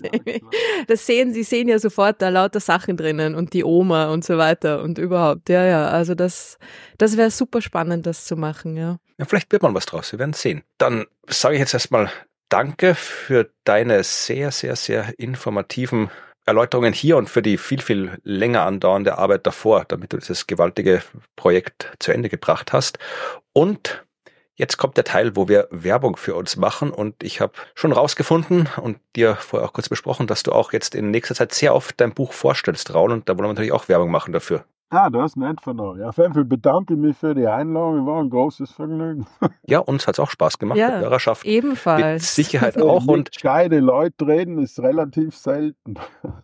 das sehen sie sehen ja sofort da lauter Sachen drinnen und die Oma und so weiter und überhaupt, ja, ja, also das, das wäre super spannend, das zu machen, ja. Ja, vielleicht wird man was draus, wir werden sehen. Dann sage ich jetzt erstmal Danke für deine sehr, sehr, sehr informativen Erläuterungen hier und für die viel, viel länger andauernde Arbeit davor, damit du dieses gewaltige Projekt zu Ende gebracht hast. Und jetzt kommt der Teil, wo wir Werbung für uns machen und ich habe schon rausgefunden und dir vorher auch kurz besprochen, dass du auch jetzt in nächster Zeit sehr oft dein Buch vorstellst, Raul, und da wollen wir natürlich auch Werbung machen dafür. Ah, das ist nett von euch. Auf jeden Fall bedanke ich mich für die Einladung. War ein großes Vergnügen. Ja, uns hat's auch Spaß gemacht. Ja, der Hörerschaft ebenfalls. mit Sicherheit Äh, auch. mit Und gescheite Leute reden ist relativ selten.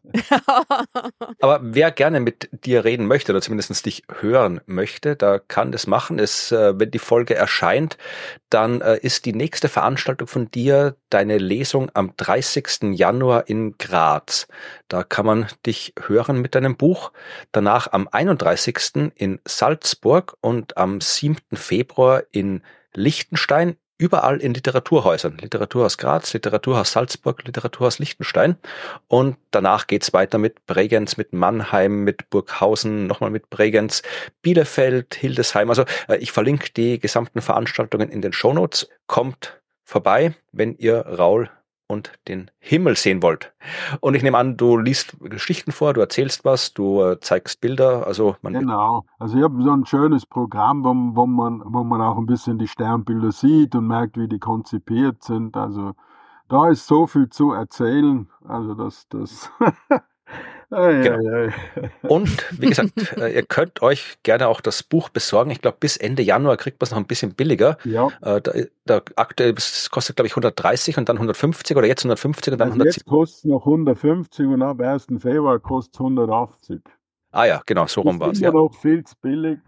aber wer gerne mit dir reden möchte oder zumindest dich hören möchte, da kann das machen. Es, äh, wenn die Folge erscheint, dann äh, ist die nächste Veranstaltung von dir deine Lesung am dreißigsten Januar in Graz. Da kann man dich hören mit deinem Buch. Danach am einunddreißigsten in Salzburg und am siebten Februar in Liechtenstein. Überall in Literaturhäusern. Literaturhaus Graz, Literaturhaus Salzburg, Literaturhaus Liechtenstein. Und danach geht's weiter mit Bregenz, mit Mannheim, mit Burghausen, nochmal mit Bregenz, Bielefeld, Hildesheim. Also äh, ich verlinke die gesamten Veranstaltungen in den Shownotes. Kommt vorbei, wenn ihr Raul und den Himmel sehen wollt. Und ich nehme an, du liest Geschichten vor, du erzählst was, du äh, zeigst Bilder. Also man Genau. Also ich habe so ein schönes Programm, wo, wo, man, wo man auch ein bisschen die Sternbilder sieht und merkt, wie die konzipiert sind. Also da ist so viel zu erzählen. Also das, das. Ei, Genau. ei, ei. Und wie gesagt, äh, ihr könnt euch gerne auch das Buch besorgen. Ich glaube, bis Ende Januar kriegt man es noch ein bisschen billiger. Ja. Äh, da, da aktuell das kostet, glaube ich, hundertdreißig und dann hundertfünfzig oder jetzt hundertfünfzig und dann Also jetzt hundertsiebzig. kostet es noch hundertfünfzig und ab ersten Februar kostet es hundertachtzig. Ah ja, genau, so rum war es. Ist immer Ja. noch viel zu billig.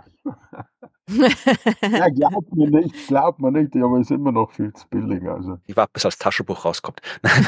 Ja, glaubt mir nicht, glaubt mir nicht, aber es ist immer noch viel zu billig. Also. Ich warte, bis das Taschenbuch rauskommt.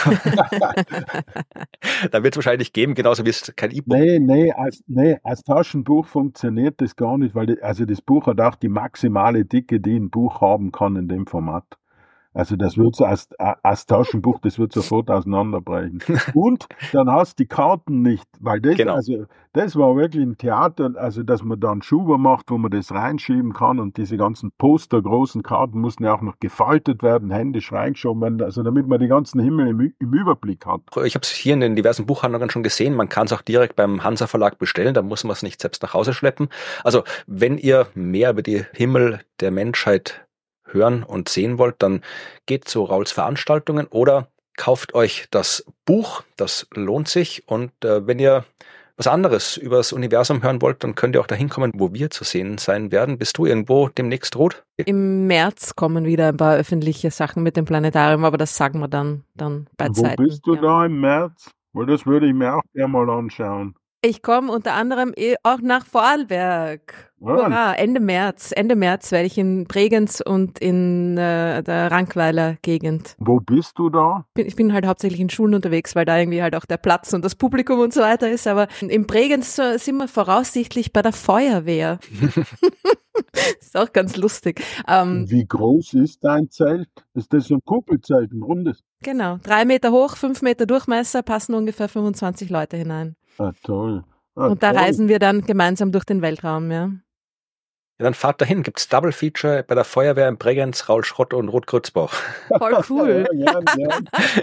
Da wird es wahrscheinlich geben, genauso wie es kein E-Book. Nee, nee als, nee, als Taschenbuch funktioniert das gar nicht, weil die, also das Buch hat auch die maximale Dicke, die ein Buch haben kann in dem Format. Also das wird so als, als Taschenbuch, das wird sofort auseinanderbrechen. Und dann hast du die Karten nicht, weil das, Genau. also das war wirklich ein Theater, also dass man da einen Schuber macht, wo man das reinschieben kann und diese ganzen Poster, großen Karten mussten ja auch noch gefaltet werden, händisch reingeschoben werden, also damit man die ganzen Himmel im, im Überblick hat. Ich habe es hier in den diversen Buchhandlungen schon gesehen, man kann es auch direkt beim Hansa Verlag bestellen, da muss man es nicht selbst nach Hause schleppen. Also wenn ihr mehr über die Himmel der Menschheit hören und sehen wollt, dann geht zu Rauls Veranstaltungen oder kauft euch das Buch, das lohnt sich. Und äh, wenn ihr was anderes über das Universum hören wollt, dann könnt ihr auch dahin kommen, wo wir zu sehen sein werden. Bist du irgendwo demnächst, Ruth? Im März kommen wieder ein paar öffentliche Sachen mit dem Planetarium, aber das sagen wir dann, dann bei Wo Zeiten. bist du ja. da im März? Weil das würde ich mir auch gerne mal anschauen. Ich komme unter anderem eh auch nach Vorarlberg. Ah. Hurra, Ende März. Ende März werde ich in Bregenz und in äh, der Rankweiler Gegend. Wo bist du da? Bin, ich bin halt hauptsächlich in Schulen unterwegs, weil da irgendwie halt auch der Platz und das Publikum und so weiter ist. Aber in Bregenz äh, sind wir voraussichtlich bei der Feuerwehr. Ist auch ganz lustig. Ähm, Wie groß ist dein Zelt? Ist das so ein Kuppelzelt, ein rundes? genau, drei Meter hoch, fünf Meter Durchmesser, passen ungefähr fünfundzwanzig Leute hinein. Ah, toll. Ah, Und da toll. reisen wir dann gemeinsam durch den Weltraum, ja. Ja, dann fahrt dahin, gibt's Double Feature bei der Feuerwehr in Bregenz, Raul Schrott und Ruth Grützbauch. Voll cool. Ja, ja, ja.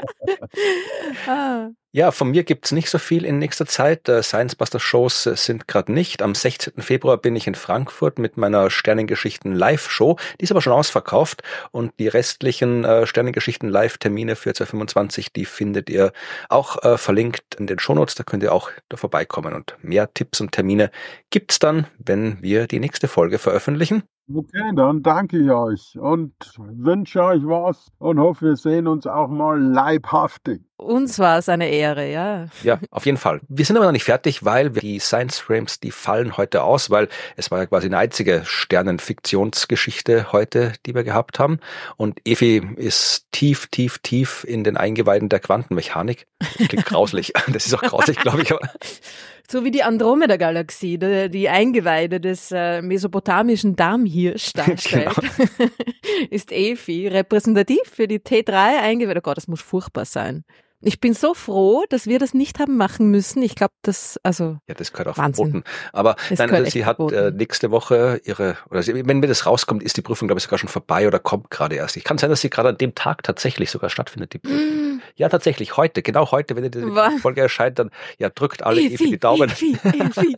ah. Ja, von mir gibt's nicht so viel in nächster Zeit. Äh, Science Buster Shows äh, sind gerade nicht. Am sechzehnten Februar bin ich in Frankfurt mit meiner Sternengeschichten Live-Show. Die ist aber schon ausverkauft. Und die restlichen äh, Sternengeschichten Live-Termine für zweitausendfünfundzwanzig, die findet ihr auch äh, verlinkt in den Shownotes. Da könnt ihr auch da vorbeikommen. Und mehr Tipps und Termine gibt's dann, wenn wir die nächste Folge veröffentlichen. Okay, dann danke ich euch und wünsche euch was und hoffe, wir sehen uns auch mal leibhaftig. Uns war es eine Ehre, ja. Ja, auf jeden Fall. Wir sind aber noch nicht fertig, weil wir die Science Frames, die fallen heute aus, weil es war ja quasi eine einzige Sternenfiktionsgeschichte heute, die wir gehabt haben. Und Evi ist tief, tief, tief in den Eingeweiden der Quantenmechanik. Das klingt grauslich. Das ist auch grauslich, glaube ich. Aber So wie die Andromeda-Galaxie, die, die Eingeweide des äh, mesopotamischen Darmhirsch darstellt, Genau. ist Evi repräsentativ für die T drei Eingeweide. Oh Gott, das muss furchtbar sein. Ich bin so froh, dass wir das nicht haben machen müssen. Ich glaube, das, also. ja, das gehört auch Wahnsinn. verboten. Aber Das nein, gehört also echt sie hat äh, verboten. nächste Woche ihre, oder sie, wenn mir das rauskommt, ist die Prüfung, glaube ich, sogar schon vorbei oder kommt gerade erst. Ich kann sein, dass sie gerade an dem Tag tatsächlich sogar stattfindet, die Prüfung. Ja, tatsächlich, heute, genau heute, wenn die Was? Folge erscheint, dann ja, drückt alle Evi Evi, die Daumen. Evi, Evi.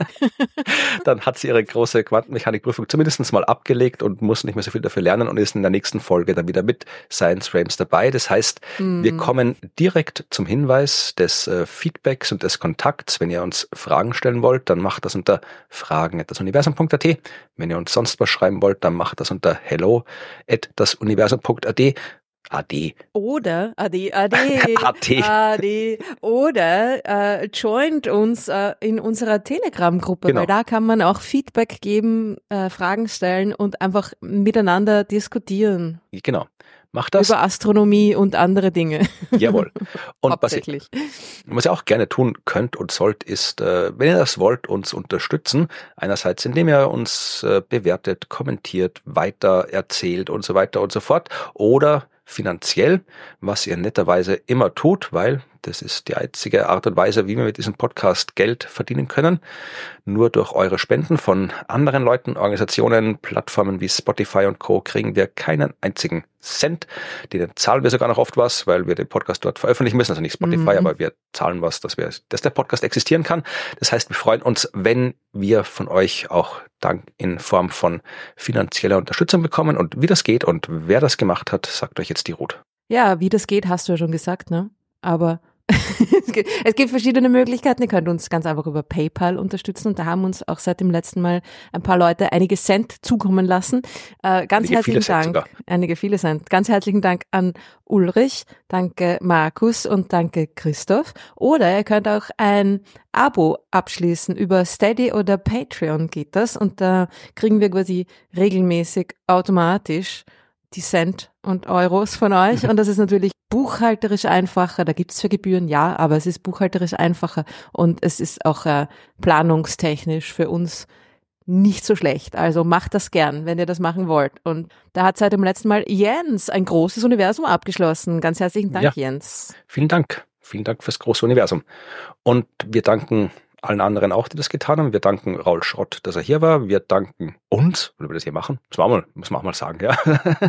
Dann hat sie ihre große Quantenmechanikprüfung zumindest mal abgelegt und muss nicht mehr so viel dafür lernen und ist in der nächsten Folge dann wieder mit Science Frames dabei. Das heißt, Hm. wir kommen direkt zum Hinweis des äh, Feedbacks und des Kontakts. Wenn ihr uns Fragen stellen wollt, dann macht das unter fragen at dasuniversum punkt at. Wenn ihr uns sonst was schreiben wollt, dann macht das unter hello at dasuniversum punkt at. A D. Oder, ade, ade, AD. ade, oder äh, joint uns äh, in unserer Telegram-Gruppe, Genau. weil da kann man auch Feedback geben, äh, Fragen stellen und einfach miteinander diskutieren Genau. Macht das. über Astronomie und andere Dinge. Jawohl. Und was ihr, Hauptsächlich. was ihr auch gerne tun könnt und sollt, ist, äh, wenn ihr das wollt, uns unterstützen. Einerseits, indem ihr uns äh, bewertet, kommentiert, weiter erzählt und so weiter und so fort. Oder finanziell, was ihr netterweise immer tut, weil das ist die einzige Art und Weise, wie wir mit diesem Podcast Geld verdienen können. Nur durch eure Spenden von anderen Leuten, Organisationen, Plattformen wie Spotify und Co. kriegen wir keinen einzigen Cent. Denen zahlen wir sogar noch oft was, weil wir den Podcast dort veröffentlichen müssen. Also nicht Spotify, Mhm. aber wir zahlen was, dass, wir, dass der Podcast existieren kann. Das heißt, wir freuen uns, wenn wir von euch auch Dank in Form von finanzieller Unterstützung bekommen. Und wie das geht und wer das gemacht hat, sagt euch jetzt die Ruth. Ja, wie das geht, hast du ja schon gesagt, ne? Aber es gibt, es gibt verschiedene Möglichkeiten. Ihr könnt uns ganz einfach über PayPal unterstützen und da haben uns auch seit dem letzten Mal ein paar Leute einige Cent zukommen lassen. Äh, ganz Einige herzlichen viele Cent Dank. sogar. Einige viele Cent. Ganz herzlichen Dank an Ulrich, danke Markus und danke Christoph. Oder ihr könnt auch ein Abo abschließen über Steady oder Patreon geht das und da kriegen wir quasi regelmäßig automatisch die Cent und Euros von euch und das ist natürlich buchhalterisch einfacher, da gibt's für Gebühren, ja, aber es ist buchhalterisch einfacher und es ist auch äh, planungstechnisch für uns nicht so schlecht. Also macht das gern, wenn ihr das machen wollt. Und da hat seit dem letzten Mal Jens ein großes Universum abgeschlossen. Ganz herzlichen Dank, Ja. Jens. Vielen Dank. Vielen Dank fürs große Universum. Und wir danken allen anderen auch, die das getan haben. Wir danken Raul Schrott, dass er hier war. Wir danken uns, weil wir das hier machen. Das muss man auch mal, muss man auch mal sagen, ja.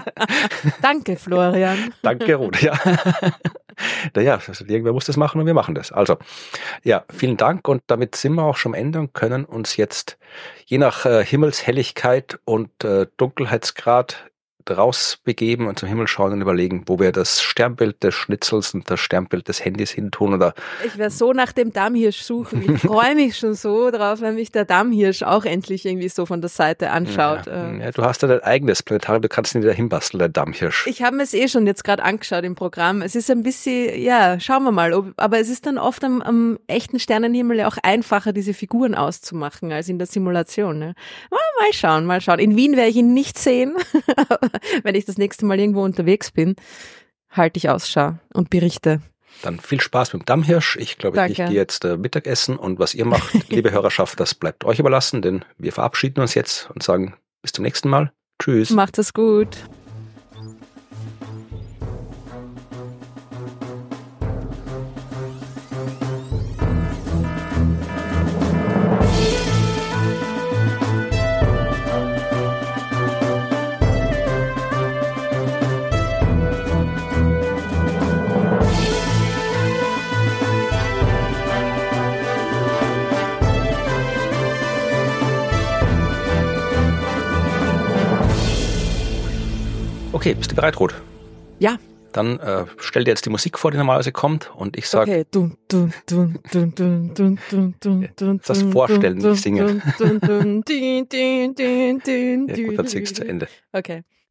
Danke, Florian. Danke, Ruth, ja. Naja, also irgendwer muss das machen und wir machen das. Also, ja, vielen Dank und damit sind wir auch schon am Ende und können uns jetzt je nach äh, Himmelshelligkeit und äh, Dunkelheitsgrad rausbegeben und zum Himmel schauen und überlegen, wo wir das Sternbild des Schnitzels und das Sternbild des Handys hintun oder Ich werde so nach dem Dammhirsch suchen. Ich freue mich schon so drauf, wenn mich der Dammhirsch auch endlich irgendwie so von der Seite anschaut. Ja, Äh, ja, du hast ja dein eigenes Planetarium, du kannst ihn wieder hinbasteln, der Dammhirsch. Ich habe mir es eh schon jetzt gerade angeschaut im Programm. Es ist ein bisschen, ja, schauen wir mal. Ob, aber es ist dann oft am, am echten Sternenhimmel ja auch einfacher, diese Figuren auszumachen, als in der Simulation. Ne? Mal, mal schauen, mal schauen. In Wien werde ich ihn nicht sehen. Wenn ich das nächste Mal irgendwo unterwegs bin, halte ich Ausschau und berichte. Dann viel Spaß mit dem Dammhirsch. Ich glaube, ich, ich Danke. gehe jetzt äh, Mittagessen und was ihr macht, liebe Hörerschaft, das bleibt euch überlassen, denn wir verabschieden uns jetzt und sagen bis zum nächsten Mal. Tschüss. Macht es gut. Okay, bist du bereit, Ruth? Ja. Dann äh, stell dir jetzt die Musik vor, die normalerweise kommt und ich sage, Okay. Dun, dun, dun, dun, dun, dun, dun, dun, dun, Das dun, Vorstellen, dun, nicht singen. dun, dun, dun, dun, dun, dun, dun, ja gut, dann singst du zu Ende. Okay.